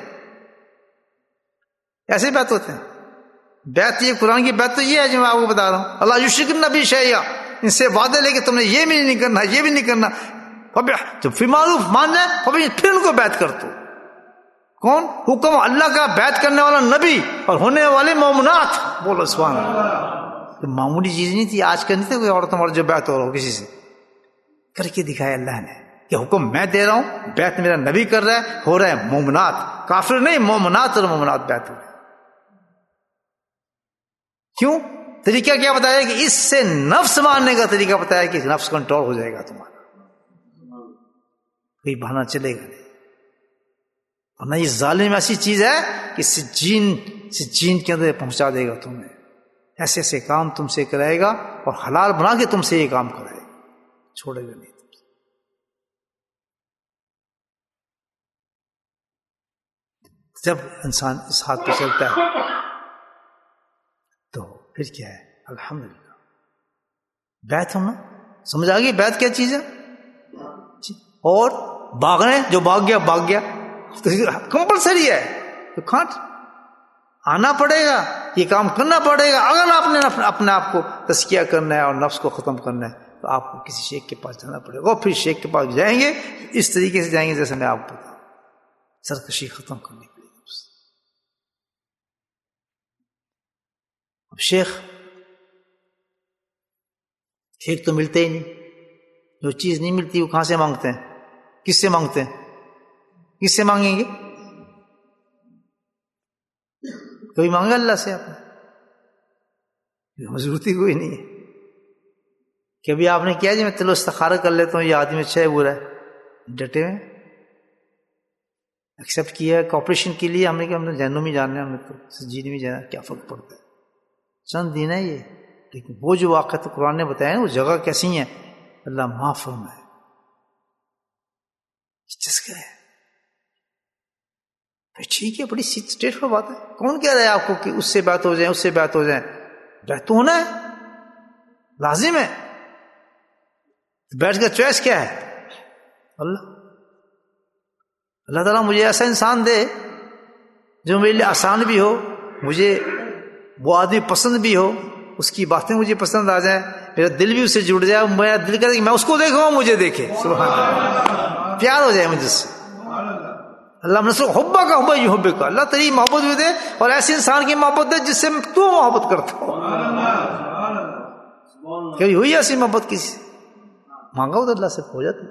ایسے بیعت ہوتے ہیں. بیعت یہ قرآن کی بیعت تو یہ ہے جو میں آپ کو بتا رہا ہوں، اللہ یشرکن بی شیئا، ان سے وعدے لے کے تم نے یہ بھی نہیں کرنا، یہ بھی نہیں کرنا. جب فی معروف مان جائے پھر ان کو بیعت کر دو. کون؟ حکم اللہ کا، بیعت کرنے والا نبی اور ہونے والے مومنات. بولو سبحان اللہ. معمولی چیز نہیں تھی، آج کل نہیں تھے کوئی عورت مرد جو بیعت ہو رہا ہو کسی سے، کر کے دکھایا اللہ نے کہ حکم میں دے رہا ہوں، بیعت میرا نبی کر رہا ہے، ہو رہا ہے مومنات، کافر نہیں، مومنات اور مومنات بیعت ہو رہے. کیوں؟ طریقہ کیا بتایا کہ اس سے نفس ماننے کا طریقہ بتایا کہ نفس کنٹرول ہو جائے گا تمہارا، کوئی بہانا چلے گا نہیں. ورنہ یہ ظالم ایسی چیز ہے کہ سجین سجین کے اندر پہنچا دے گا تمہیں، ایسے ایسے کام تم سے کرائے گا اور حلال بنا کے تم سے یہ کام کرائے گا، چھوڑے گا نہیں. جب انسان اس ہاتھ پہ چلتا ہے تو پھر کیا ہے؟ الحمدللہ. بیعت ہونا سمجھ آ گئی بیعت کیا چیز ہے. اور بھاگنے، جو بھاگ گیا بھاگ گیا، کمپلسری ہے، تو کھانٹ آنا پڑے گا، یہ کام کرنا پڑے گا. اگر آپ نے اپنے آپ کو تزکیہ کرنا ہے اور نفس کو ختم کرنا ہے تو آپ کو کسی شیخ کے پاس جانا پڑے گا، اور پھر شیخ کے پاس جائیں گے اس طریقے سے جائیں گے جیسے میں آپ کو بتاؤں، سرکشی ختم کرنے کے لیے. اب شیخ شیخ تو ملتے ہی نہیں، جو چیز نہیں ملتی وہ کہاں سے مانگتے ہیں؟ کس سے مانگتے ہیں؟ کس سے مانگیں گے؟ کوئی مانگا اللہ سے؟ آپ نے ضرورت ہی کوئی نہیں ہے. کبھی آپ نے کیا جی میں چلو استخارہ کر لیتا ہوں یہ آدمی اچھا ہے برا ہے؟ ڈٹے ہوئے ایکسیپٹ کیا ہے کوپریشن کے لیے. ہم نے کہا ہم نے جہنم میں جانا ہے, ہم نے تو جینے میں جانا, کیا فرق پڑتا ہے, چند دن ہے یہ. لیکن وہ جو واقعہ تو قرآن نے بتایا نا, وہ جگہ کیسی ہیں, اللہ معاف فرمائے. جس کا ہے ٹھیک ہے, بڑی اسٹیٹ پر بات ہے. کون کہہ رہا ہے آپ کو کہ اس سے بات ہو جائے اس سے بات ہو جائے؟ بات تو ہونا ہے, لازم ہے. بیٹھ کا چوائس کیا ہے؟ اللہ اللہ تعالیٰ مجھے ایسا انسان دے جو میرے لیے آسان بھی ہو, مجھے وہ آدمی پسند بھی ہو, اس کی باتیں مجھے پسند آ جائیں, میرا دل بھی اس سے جڑ جائے, میرا دل کرے کہ میں اس کو دیکھوں مجھے دیکھے, سبحان اللہ, پیار ہو جائے مجھ سے. اللہ نصر حبا کا حبا یوں حبے کا, اللہ تیری محبت بھی دے اور ایسے انسان کی محبت دے جس سے تو محبت کرتا ہو. کبھی ہوئی ایسی محبت کسی سے؟ مانگا ہو تو اللہ سے ہو جاتی.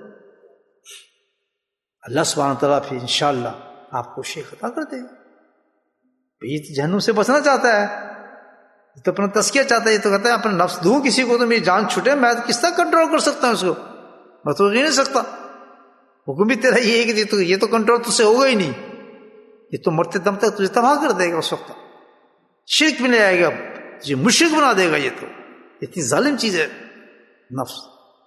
اللہ سبحانہ تعالیٰ پھر انشاءاللہ آپ کو شیخ عطا کر دے گا. یہ جہنم سے بچنا چاہتا ہے, تو اپنا تزکیہ چاہتا ہے, یہ تو کہتا ہے اپنا نفس دوں کسی کو تو میری جان چھوٹے, میں کس طرح کنٹرول کر سکتا ہوں اس کو؟ میں تو نہیں سکتا. حکم بھی تیرا یہ ہے کہ تو یہ تو کنٹرول تجھ سے ہوگا ہی نہیں, یہ تو مرتے دم تک تجھے تباہ کر دے گا. اس وقت شرک میں لے آئے گا, تجھے مشرک بنا دے گا. یہ تو اتنی ظالم چیز ہے نفس.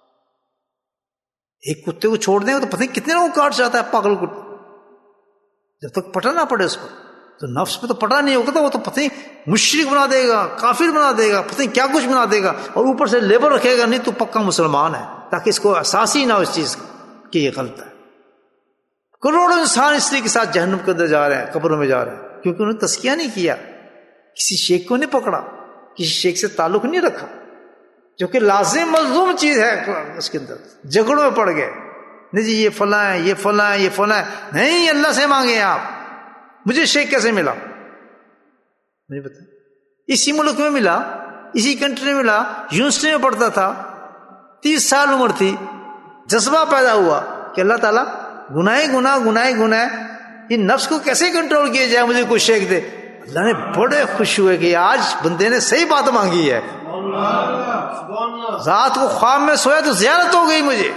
ایک کتے کو چھوڑ دیں گے تو پتہ نہیں کتنے لوگوں کو کاٹ جاتا ہے پاگل کتا, جب تک پٹا نہ پڑے اس کو. تو نفس پہ تو پٹا نہیں ہوگا تو وہ تو پتہ نہیں مشرک بنا دے گا, کافر بنا دے گا, پتہ نہیں کیا کچھ بنا دے گا, اور اوپر سے لیبل رکھے گا نہیں تو پکا مسلمان ہے, تاکہ اس کو احساس ہی نہ ہو اس چیز کہ یہ غلط ہے. کروڑوں انسان اس لیے کے ساتھ جہنم کے اندر جا رہے ہیں, قبروں میں جا رہے ہیں, کیونکہ انہوں نے تزکیہ نہیں کیا, کسی شیخ کو نہیں پکڑا, کسی شیخ سے تعلق نہیں رکھا, جو کہ لازم ملزوم چیز ہے اس کے اندر. جھگڑوں میں پڑ گئے, نہیں جی یہ فلاں ہے, یہ فلاں ہے, یہ فلاں ہے. نہیں, اللہ سے مانگے آپ. مجھے شیخ کیسے ملا مجھے بتا, اسی ملک میں ملا, اسی کنٹری میں ملا, یونیورسٹی میں پڑھتا تھا, تیس سال عمر تھی, جذبہ پیدا ہوا کہ اللہ تعالیٰ گناہ گناہ گناہ گناہ یہ نفس کو کیسے کنٹرول کیا جائے, مجھے کوئی شیخ دے. اللہ نے بڑے خوش ہوئے کہ آج بندے نے صحیح بات مانگی ہے. رات کو خواب میں سویا تو زیارت ہو گئی مجھے.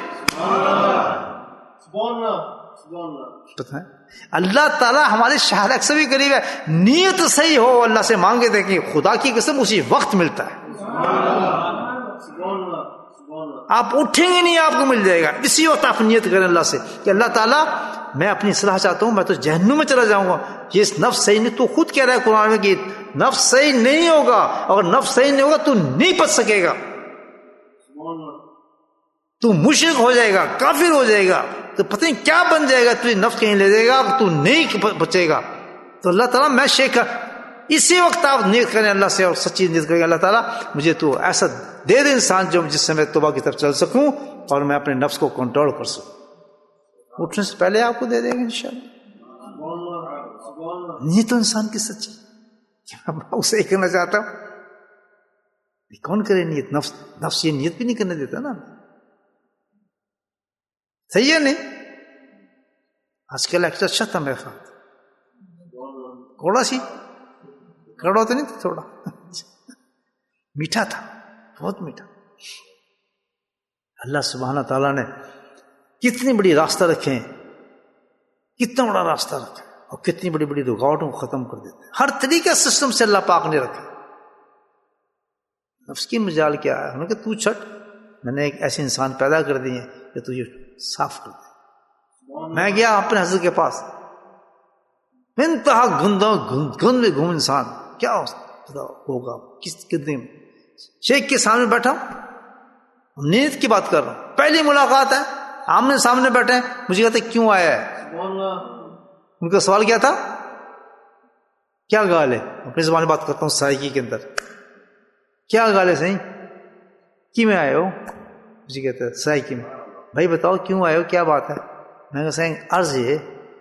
پتہ ہے اللہ تعالیٰ ہمارے شہر سے بھی قریب ہے. نیت صحیح ہو, اللہ سے مانگے دیکھیں, خدا کی قسم اسی وقت ملتا ہے. آپ اٹھیں گے نہیں, آپ کو مل جائے گا. اسی وقت آپ نیت کریں اللہ سے کہ اللہ تعالیٰ میں اپنی اصلاح چاہتا ہوں, میں تو جہنم میں چلا جاؤں گا. یہ نفس صحیح نہیں, تو خود کہہ رہا ہے قرآن میں کہ نفس صحیح نہیں ہوگا, اگر نفس صحیح نہیں ہوگا تو نہیں بچ سکے گا, تو مشرک ہو جائے گا, کافر ہو جائے گا, تو پتہ نہیں کیا بن جائے گا, تجھے نفس کہیں لے جائے گا, تو نہیں بچے گا. تو اللہ تعالیٰ میں شیخ, اسی وقت آپ نیت کریں اللہ سے اور سچی نیت کریں اللہ تعالیٰ مجھے تو ایسا دے دے انسان جو جس سے میں توبہ کی طرف چل سکوں اور میں اپنے نفس کو کنٹرول کر سکوں. اٹھنے سے پہلے آپ کو دے دیں گے انشاءاللہ. نیت تو انسان کی سچی, میں اسے ہی کرنا چاہتا ہوں. کون کرے نیت؟ نفس نفس یہ نیت بھی نہیں کرنے دیتا نا. صحیح ہے نہیں؟ آج کل ایکٹر اچھا تھا میرے خیال, کوڑا سی کڑوا تو نہیں تھا, تھوڑا میٹھا تھا, بہت میٹھا. اللہ سبحانہ تعالیٰ نے کتنی بڑی راستہ رکھے ہیں, کتنا بڑا راستہ رکھا, اور کتنی بڑی بڑی رکاوٹوں کو ختم کر دیتے ہیں. ہر طریقے سسٹم سے اللہ پاک نے رکھا. نفس کی مجال کیا ہے؟ انہوں نے کہ تو چھٹ, میں نے ایک ایسے انسان پیدا کر دیے کہ تو یہ صاف کر دے. میں گیا اپنے حضرت کے پاس, انتہا گندا گند میں گھوم انسان, کیا ہوگا کس کتنے شیخ کے سامنے بیٹھا, نیت کی بات کر رہا ہوں, پہلی ملاقات ہے, آمنے سامنے بیٹھے, مجھے کہتے کیوں آیا ہے؟ ان کا سوال کیا تھا, کیا گال ہے؟ اپنی زبان بات کرتا ہوں سائیکی کے اندر, کیا گال ہے صحیح, کی میں آئے ہو؟ مجھے کہتے ہیں سائیکی میں, بھائی بتاؤ کیوں آئے ہو, کیا بات ہے؟ میں کہا صحیح عرض ہے,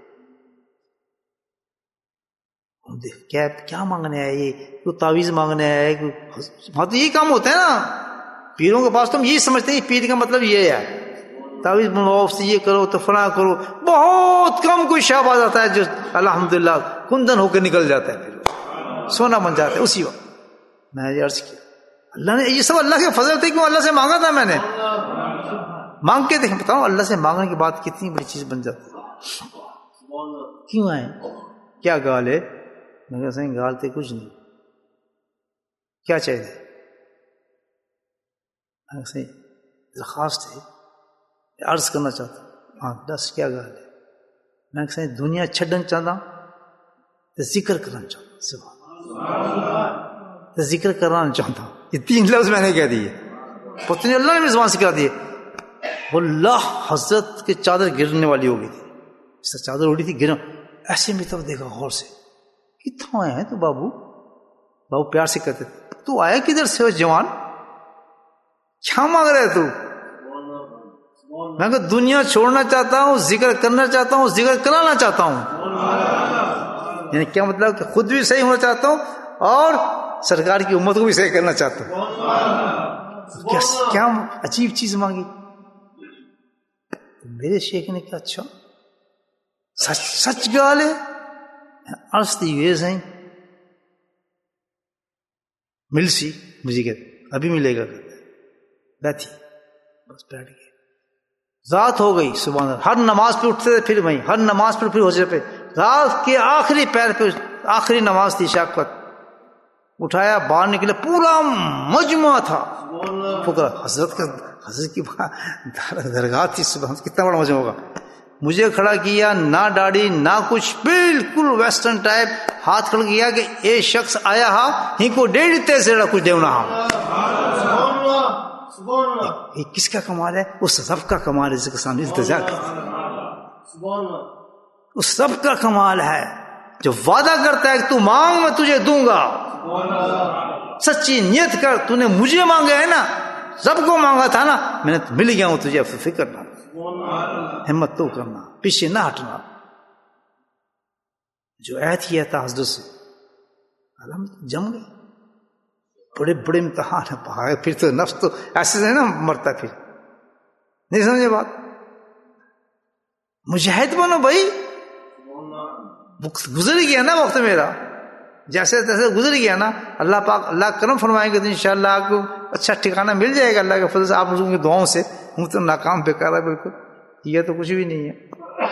کیا کیا مانگنے آئے, یہ کوئی تعویذ مانگنے آئے, وہاں تو یہی کام ہوتا ہے نا پیروں کے پاس. تم یہی سمجھتے ہیں پیر کا مطلب یہ ہے تعویذ بنواؤ, سے یہ کرو تو فلاں کرو. بہت کم کوئی شہباز آتا ہے جو الحمدللہ کندن ہو کے نکل جاتا ہے, پھر سونا بن جاتا ہے اسی وقت. میں نے عرض کیا اللہ نے یہ سب اللہ کے فضل تھے, کیوں اللہ سے مانگا تھا میں نے. مانگ کے دیکھیں، بتاؤ اللہ سے مانگنے کی بات کتنی بڑی چیز بن جاتی ہے. کیوں آئے؟ کیا گال ہے؟ میں کہا صحیح گال تے کچھ نہیں، کیا چاہیے؟ میں کہا صحیح درخواست ہے، عرض کرنا چاہتا ہوں. ہاں دس کیا گال ہے؟ میں کہا صحیح دنیا چھڈن چاہتا ہوں تو ذکر کرنا چاہتا ہوں، سبحان تو ذکر کرنا چاہتا ہوں. یہ تین لفظ میں نے کہہ دیے، پتہ نہیں اللہ نے میری زبان سے کہا دیے. واللہ حضرت کی چادر گرنے والی ہو گئی تھی، اس طرح چادر اڑی تھی، گر ایسے میں طرف دیکھا غور سے، کتنا آیا ہے تو بابو؟ بابو پیار سے کہتے تھے تو آیا کدھر سے ہو جوان؟ کیا مانگ رہے تو؟ میں کہ دنیا چھوڑنا چاہتا ہوں، ذکر کرنا چاہتا ہوں، ذکر کرانا چاہتا ہوں. یعنی کیا مطلب کہ خود بھی صحیح ہونا چاہتا ہوں اور سرکار کی امت کو بھی صحیح کرنا چاہتا ہوں. کیا کیا عجیب چیز مانگی. میرے شیخ نے کہا اچھا سچ سچ گال ہے؟ عرض تھی یہ صحیح مل سی مجھے کہتے ابھی ملے گا، بیٹھی بس بیٹھ گئے. رات ہو گئی، سبحان اللہ. ہر نماز پہ اٹھتے تھے، پھر وہیں ہر نماز پہ پھر حجرے پہ. رات کے آخری پیر پہ آخری نماز تھی عشاء وقت، اٹھایا باہر نکلے، پورا مجموعہ تھا فقرا. حضرت کا حضرت کی درگاہ تھی، سبحان اللہ کتنا بڑا مجموعہ ہوگا. مجھے کھڑا کیا، نہ داڑھی نہ کچھ، بالکل ویسٹرن ٹائپ. ہاتھ کھڑا کیا کہ ایک شخص آیا ہا ہی کو ڈیڑھ تیسے کچھ دیونا ہا. یہ کس کا کمال ہے؟ اس رب کا کمال ہے جس کے سامنے التجا کرتے. اس رب کا کمال ہے جو وعدہ کرتا ہے کہ تو مانگ میں تجھے دوں گا. سچی نیت کر، تو نے مجھے مانگا ہے نا، رب کو مانگا تھا نا، میں نے مل گیا ہوں تجھے. فکر نہ، ہمت تو کرنا، پیچھے نہ ہٹنا. جو عہد کیا تھا حضرت سے الحمد جم گئے. بڑے بڑے امتحان ہے پہاڑ. پھر تو نفس تو ایسے سے نا مرتا، پھر نہیں سمجھے بات. مجاہد بنو بھائی. گزر گیا نا وقت میرا، جیسے تیسے گزر گیا نا. اللہ پاک اللہ کرم فرمائیں گے تو انشاءاللہ آپ کو اچھا ٹھکانہ مل جائے گا اللہ کے فضل سے. آپ لوگوں کی دعاؤں سے ہوں تو ناکام بیکار ہے بالکل، یہ تو کچھ بھی نہیں ہے.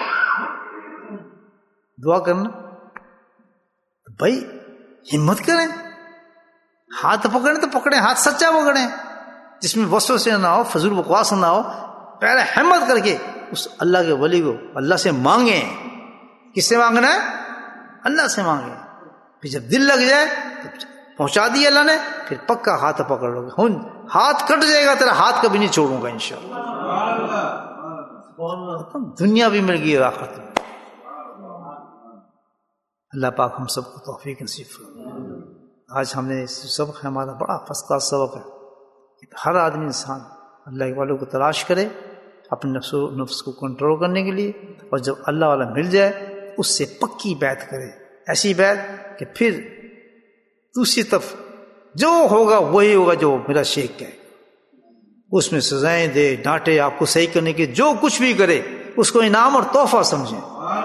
دعا کرنا بھائی، ہمت کریں. ہاتھ پکڑیں تو پکڑیں، ہاتھ سچا پکڑیں جس میں وسوسے نہ ہو، فضول بکواس نہ ہو. پہلے ہمت کر کے اس اللہ کے ولی کو اللہ سے مانگیں. کس سے مانگنا ہے؟ اللہ سے مانگیں. پھر جب دل لگ جائے تو پہنچا دیا اللہ نے، پھر پکا ہاتھ پکڑ لو گے. ہاتھ کٹ جائے گا تیرا ہاتھ کبھی نہیں چھوڑوں گا انشاءاللہ. دنیا بھی مل گئی اور آخرت میں. اللہ پاک ہم سب کو توفیق نصیب فرمائے. آج ہم نے سبق ہمارا بڑا فرسٹ کلاس سبق ہے کہ ہر آدمی انسان اللہ کے والوں کو تلاش کرے اپنے نفس و نفس کو کنٹرول کرنے کے لیے، اور جب اللہ والا مل جائے اس سے پکی بیعت کرے. ایسی بیعت کہ پھر دوسری طرف جو ہوگا وہی ہوگا جو میرا شیخ کہے. اس میں سزائیں دے، ڈانٹے، آپ کو صحیح کرنے کے، جو کچھ بھی کرے اس کو انعام اور تحفہ سمجھیں.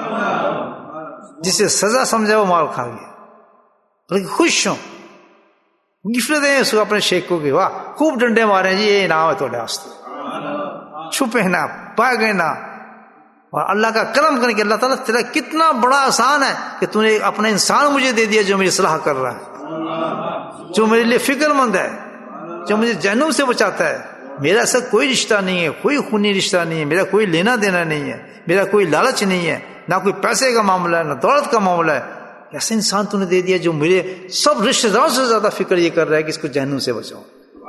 جسے سزا سمجھے وہ مال کھا گیا، بلکہ خوش ہوں، گفٹ دیں اس کو اپنے شیخ کو کہ واہ خوب ڈنڈے مارے جی، یہ انعام ہے تھوڑے واسطے. چھپے نہ، پائے نہ، اور اللہ کا کرم کرنے کے اللہ تعالیٰ تیرا کتنا بڑا آسان ہے کہ تو نے اپنا انسان مجھے دے دیا جو میری صلاح کر رہا ہے، جو میرے لیے فکر مند ہے، جو مجھے جہنم سے بچاتا ہے. میرا ایسا کوئی رشتہ نہیں ہے، کوئی خونی رشتہ نہیں ہے، میرا کوئی لینا دینا نہیں ہے، میرا کوئی لالچ نہیں ہے، نہ کوئی پیسے کا معاملہ ہے، نہ دولت کا معاملہ ہے. ایسا انسان تو نے دے دیا جو میرے سب رشتہ داروں سے زیادہ فکر یہ کر رہا ہے کہ اس کو جہنم سے بچاؤں.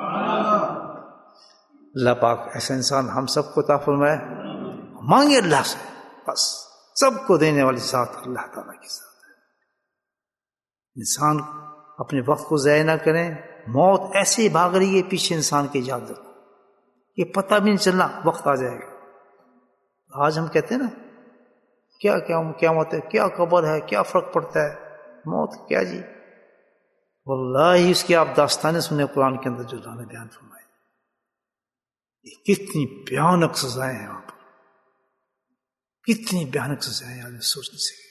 اللہ پاک ایسا انسان ہم سب کو عطا فرمائے. مانگے اللہ سے، بس سب کو دینے والی ذات اللہ تعالیٰ کی ذات ہے. انسان اپنے وقت کو ضائع نہ کریں. موت ایسے ہی بھاگ رہی ہے پیچھے انسان کے، یاد رکھو یہ پتہ بھی نہیں چلنا وقت آ جائے گا. آج ہم کہتے ہیں نا کیا کیا قیامت ہے، کیا قبر ہے، کیا فرق پڑتا ہے، موت کیا جی. واللہ اس کی آپ داستانیں سنیں قرآن کے اندر جو اللہ نے بیان فرمائی، کتنی بھیانک سزائیں ہیں وہاں پر، کتنی بھیانک سزائیں آدمی سوچ نہیں سکے.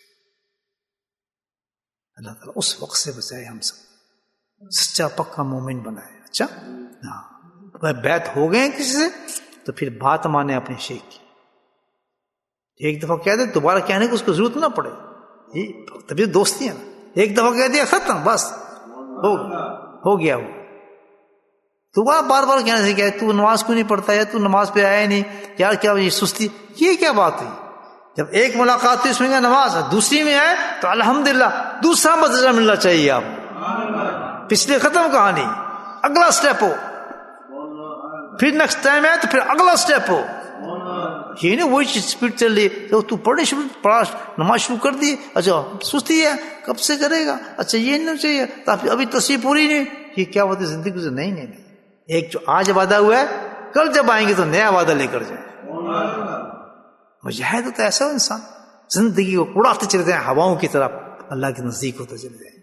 اللہ تعالیٰ اس وقت سے بچائے، ہم سب سچا پکا مومن بنائے. اچھا ہاں بیعت ہو گئے کسی سے तो फिर बात माने अपने शेख की। एक दफा कह दे, दोबारा कहने की उसको जरूरत ना पड़े, ये तभी दोस्ती है ना। एक दफा कह दिया खत्म, बस हो हो गया वो। तो वह बार बार कहने से क्या, तू नमाज क्यों नहीं पढ़ता है, तू नमाज पे आया नहीं यार, क्या ये सुस्ती, ये क्या बात हुई। जब एक मुलाकात हुई इसमें नमाज, दूसरी में आए तो अल्हम्दुलिल्लाह, दूसरा मदरजा मिलना चाहिए आप। पिछले खत्म कहानी, अगला स्टेप हो, फिर नेक्स्ट टाइम है तो फिर अगला स्टेप हो। ये नहीं वही स्पीड चल रही, तो तू पढ़े शुरू, पढ़ा नमाज शुरू कर दी, अच्छा सुस्ती है, कब से करेगा, अच्छा ये नहीं चाहिए, तो अभी तस्वीर पूरी नहीं, ये क्या होती जिंदगी से। नहीं नहीं नहीं, एक जो आज वादा हुआ है, कल जब आएंगे तो नया वादा लेकर जाए। मुजाहिद तो ऐसा हो इंसान, जिंदगी को उड़ाते चले जाए हवाओं की तरफ, अल्लाह के नजदीक होते चले जाए।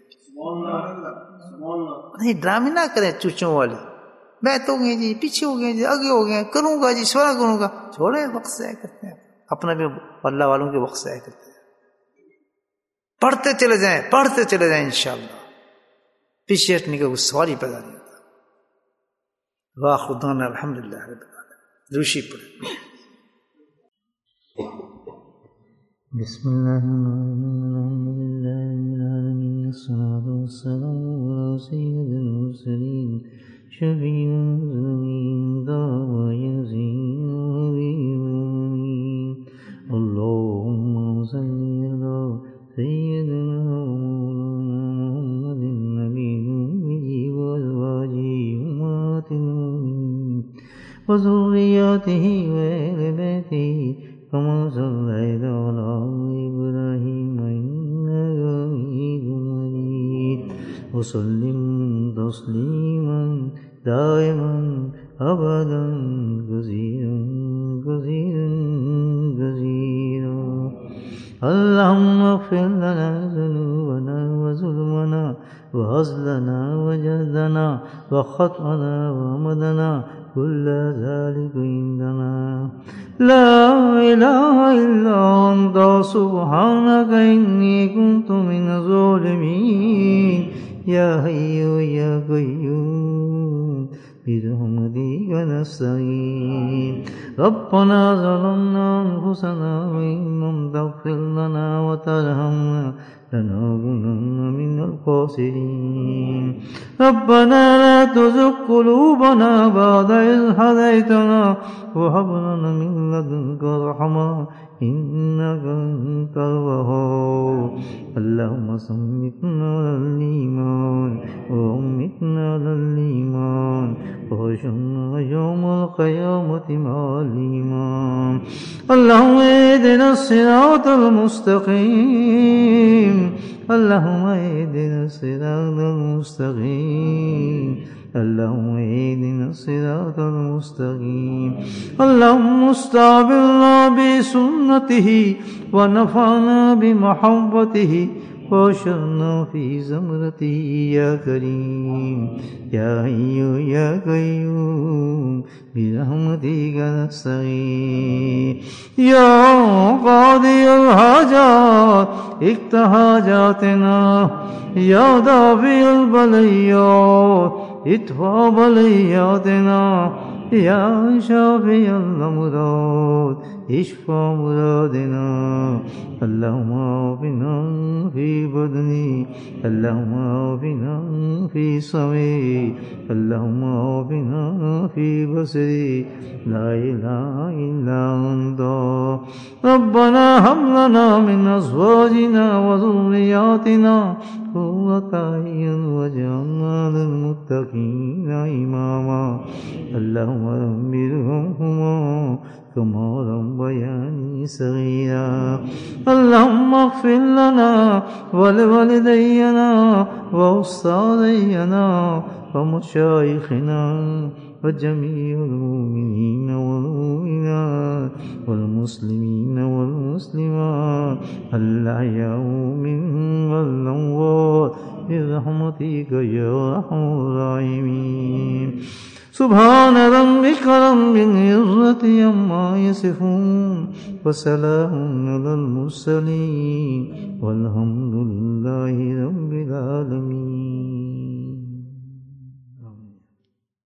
नहीं ड्रामे ना करें चूचों वाले, मैं तो गए जी, पीछे हो गए जी, आगे हो गए, करूंगा जी, स्वरा करूंगा, छोड़े, वक्त ज़ाया करते हैं अपना भी, अल्लाह वालों के वक्त ज़ाया करते हैं। पढ़ते चले जाएं, पढ़ते चले जाएं, इंशाअल्लाह पीछे हटने का कुछ सवाल ही पैदा नहीं होता। वाह खुदा ने अल्हम्दुलिल्लाह रूशी पढ़े। बिस्मिल्लाहिर्रहमानिर्रहीम अल्लाहुम्मा सल्ली अला सय्यिदिना मुहम्मदिन नबिय्यि व अज़वाजिहि उम्महातिल मुमिनीन व ज़ुर्रिय्यतिहि व अहलि बैतिहि कमा सल्लैता अला इब्राहीम इन्नका हमीदुम मजीद व सल्लिम तस्लीमन दाइमन अबदन गज़ीरन गज़ीरन गज़ीरा। अल्लाहुम्मा इग़फिर लना ज़ुनूबना व ज़ुल्मना व हज़लना व जहदना व ख़तअना व अमदना कुल्ला ज़ालिका इंदना ला इलाहा इल्ला अंता सुब्हानका इन्नी कुन्तु मिनज़ ज़ालिमीन। या हय्यु या क़य्यूम बिरहमतिका नस्तगीथ। रब्बना ज़लमना अनफुसना व इन लम तग़फिर लना व तरहमना लनकुनन्न मिनल ख़ासिरीन। रब्बना ला तुज़िग़ क़ुलूबना बअद इज़ हदैतना व हब लना मिन लदुनका रहमा इन्नका अंतल वहाब। अल्लाहुम्मा सम्मितना अलल ईमान व अम्मितना अलल ईमान व हशरना यौमल क़यामति मअल ईमान। अल्लाहुम्मा इहदिना सिरातल मुस्तक़ीम, अल्लाहुम्मा इहदिना सिरातल मुस्तक़ीम, अल्लाहुम्मा इहदिना सिरातल मुस्तक़ीम। अल्लाहुम्मा इस्तअबिलना बिसुन्नतिही व नफ़अना बिमहब्बतिही व अशरना फ़ी ज़मरतिही या करीम या हय्यु या क़य्यूम बिरहमतिका नस्तगीथ। या क़ादियल हाजात इक़्ज़ि हाजातना या दाफ़िअल बलिय्यात इत्फ़ा बलिय्यातना या शाफ़िअल अमराद इश्फ़ा मुरादना। अल्लाहुम्मा आफ़िना फ़ी बदनी, अल्लाहुम्मा आफ़िना फ़ी समई, अल्लाहुम्मा आफ़िना फ़ी बसरी, ला इलाहा इल्ला अंता। रब्बना हब लना मिन अज़वाजिना व ज़ुर्रिय्यातिना क़ुर्रता अय्युन वज'अलना लिल-मुत्तक़ीना इमामा। अल्लाहुम्मा रब्बिरहम्हुमा कमा रब्बयानी सग़ीरा। अल्लाहुम्मा इग़फिर लना व लिवालिदैना व उस्ताज़ैना व मशाइख़िना व जमीइल मुमिनीना वल मुमिनात वल मुस्लिमीना वल मुस्लिमात अल अहयाउ मिन्हुम वल अमवात बिरहमतिका या अरहमर राहिमीन। सुब्हान रब्बिका रब्बिल इज़्ज़ति अम्मा यसिफ़ून व सलामुन अलल मुरसलीन वल्हम्दुलिल्लाहि रब्बिल आलमीन।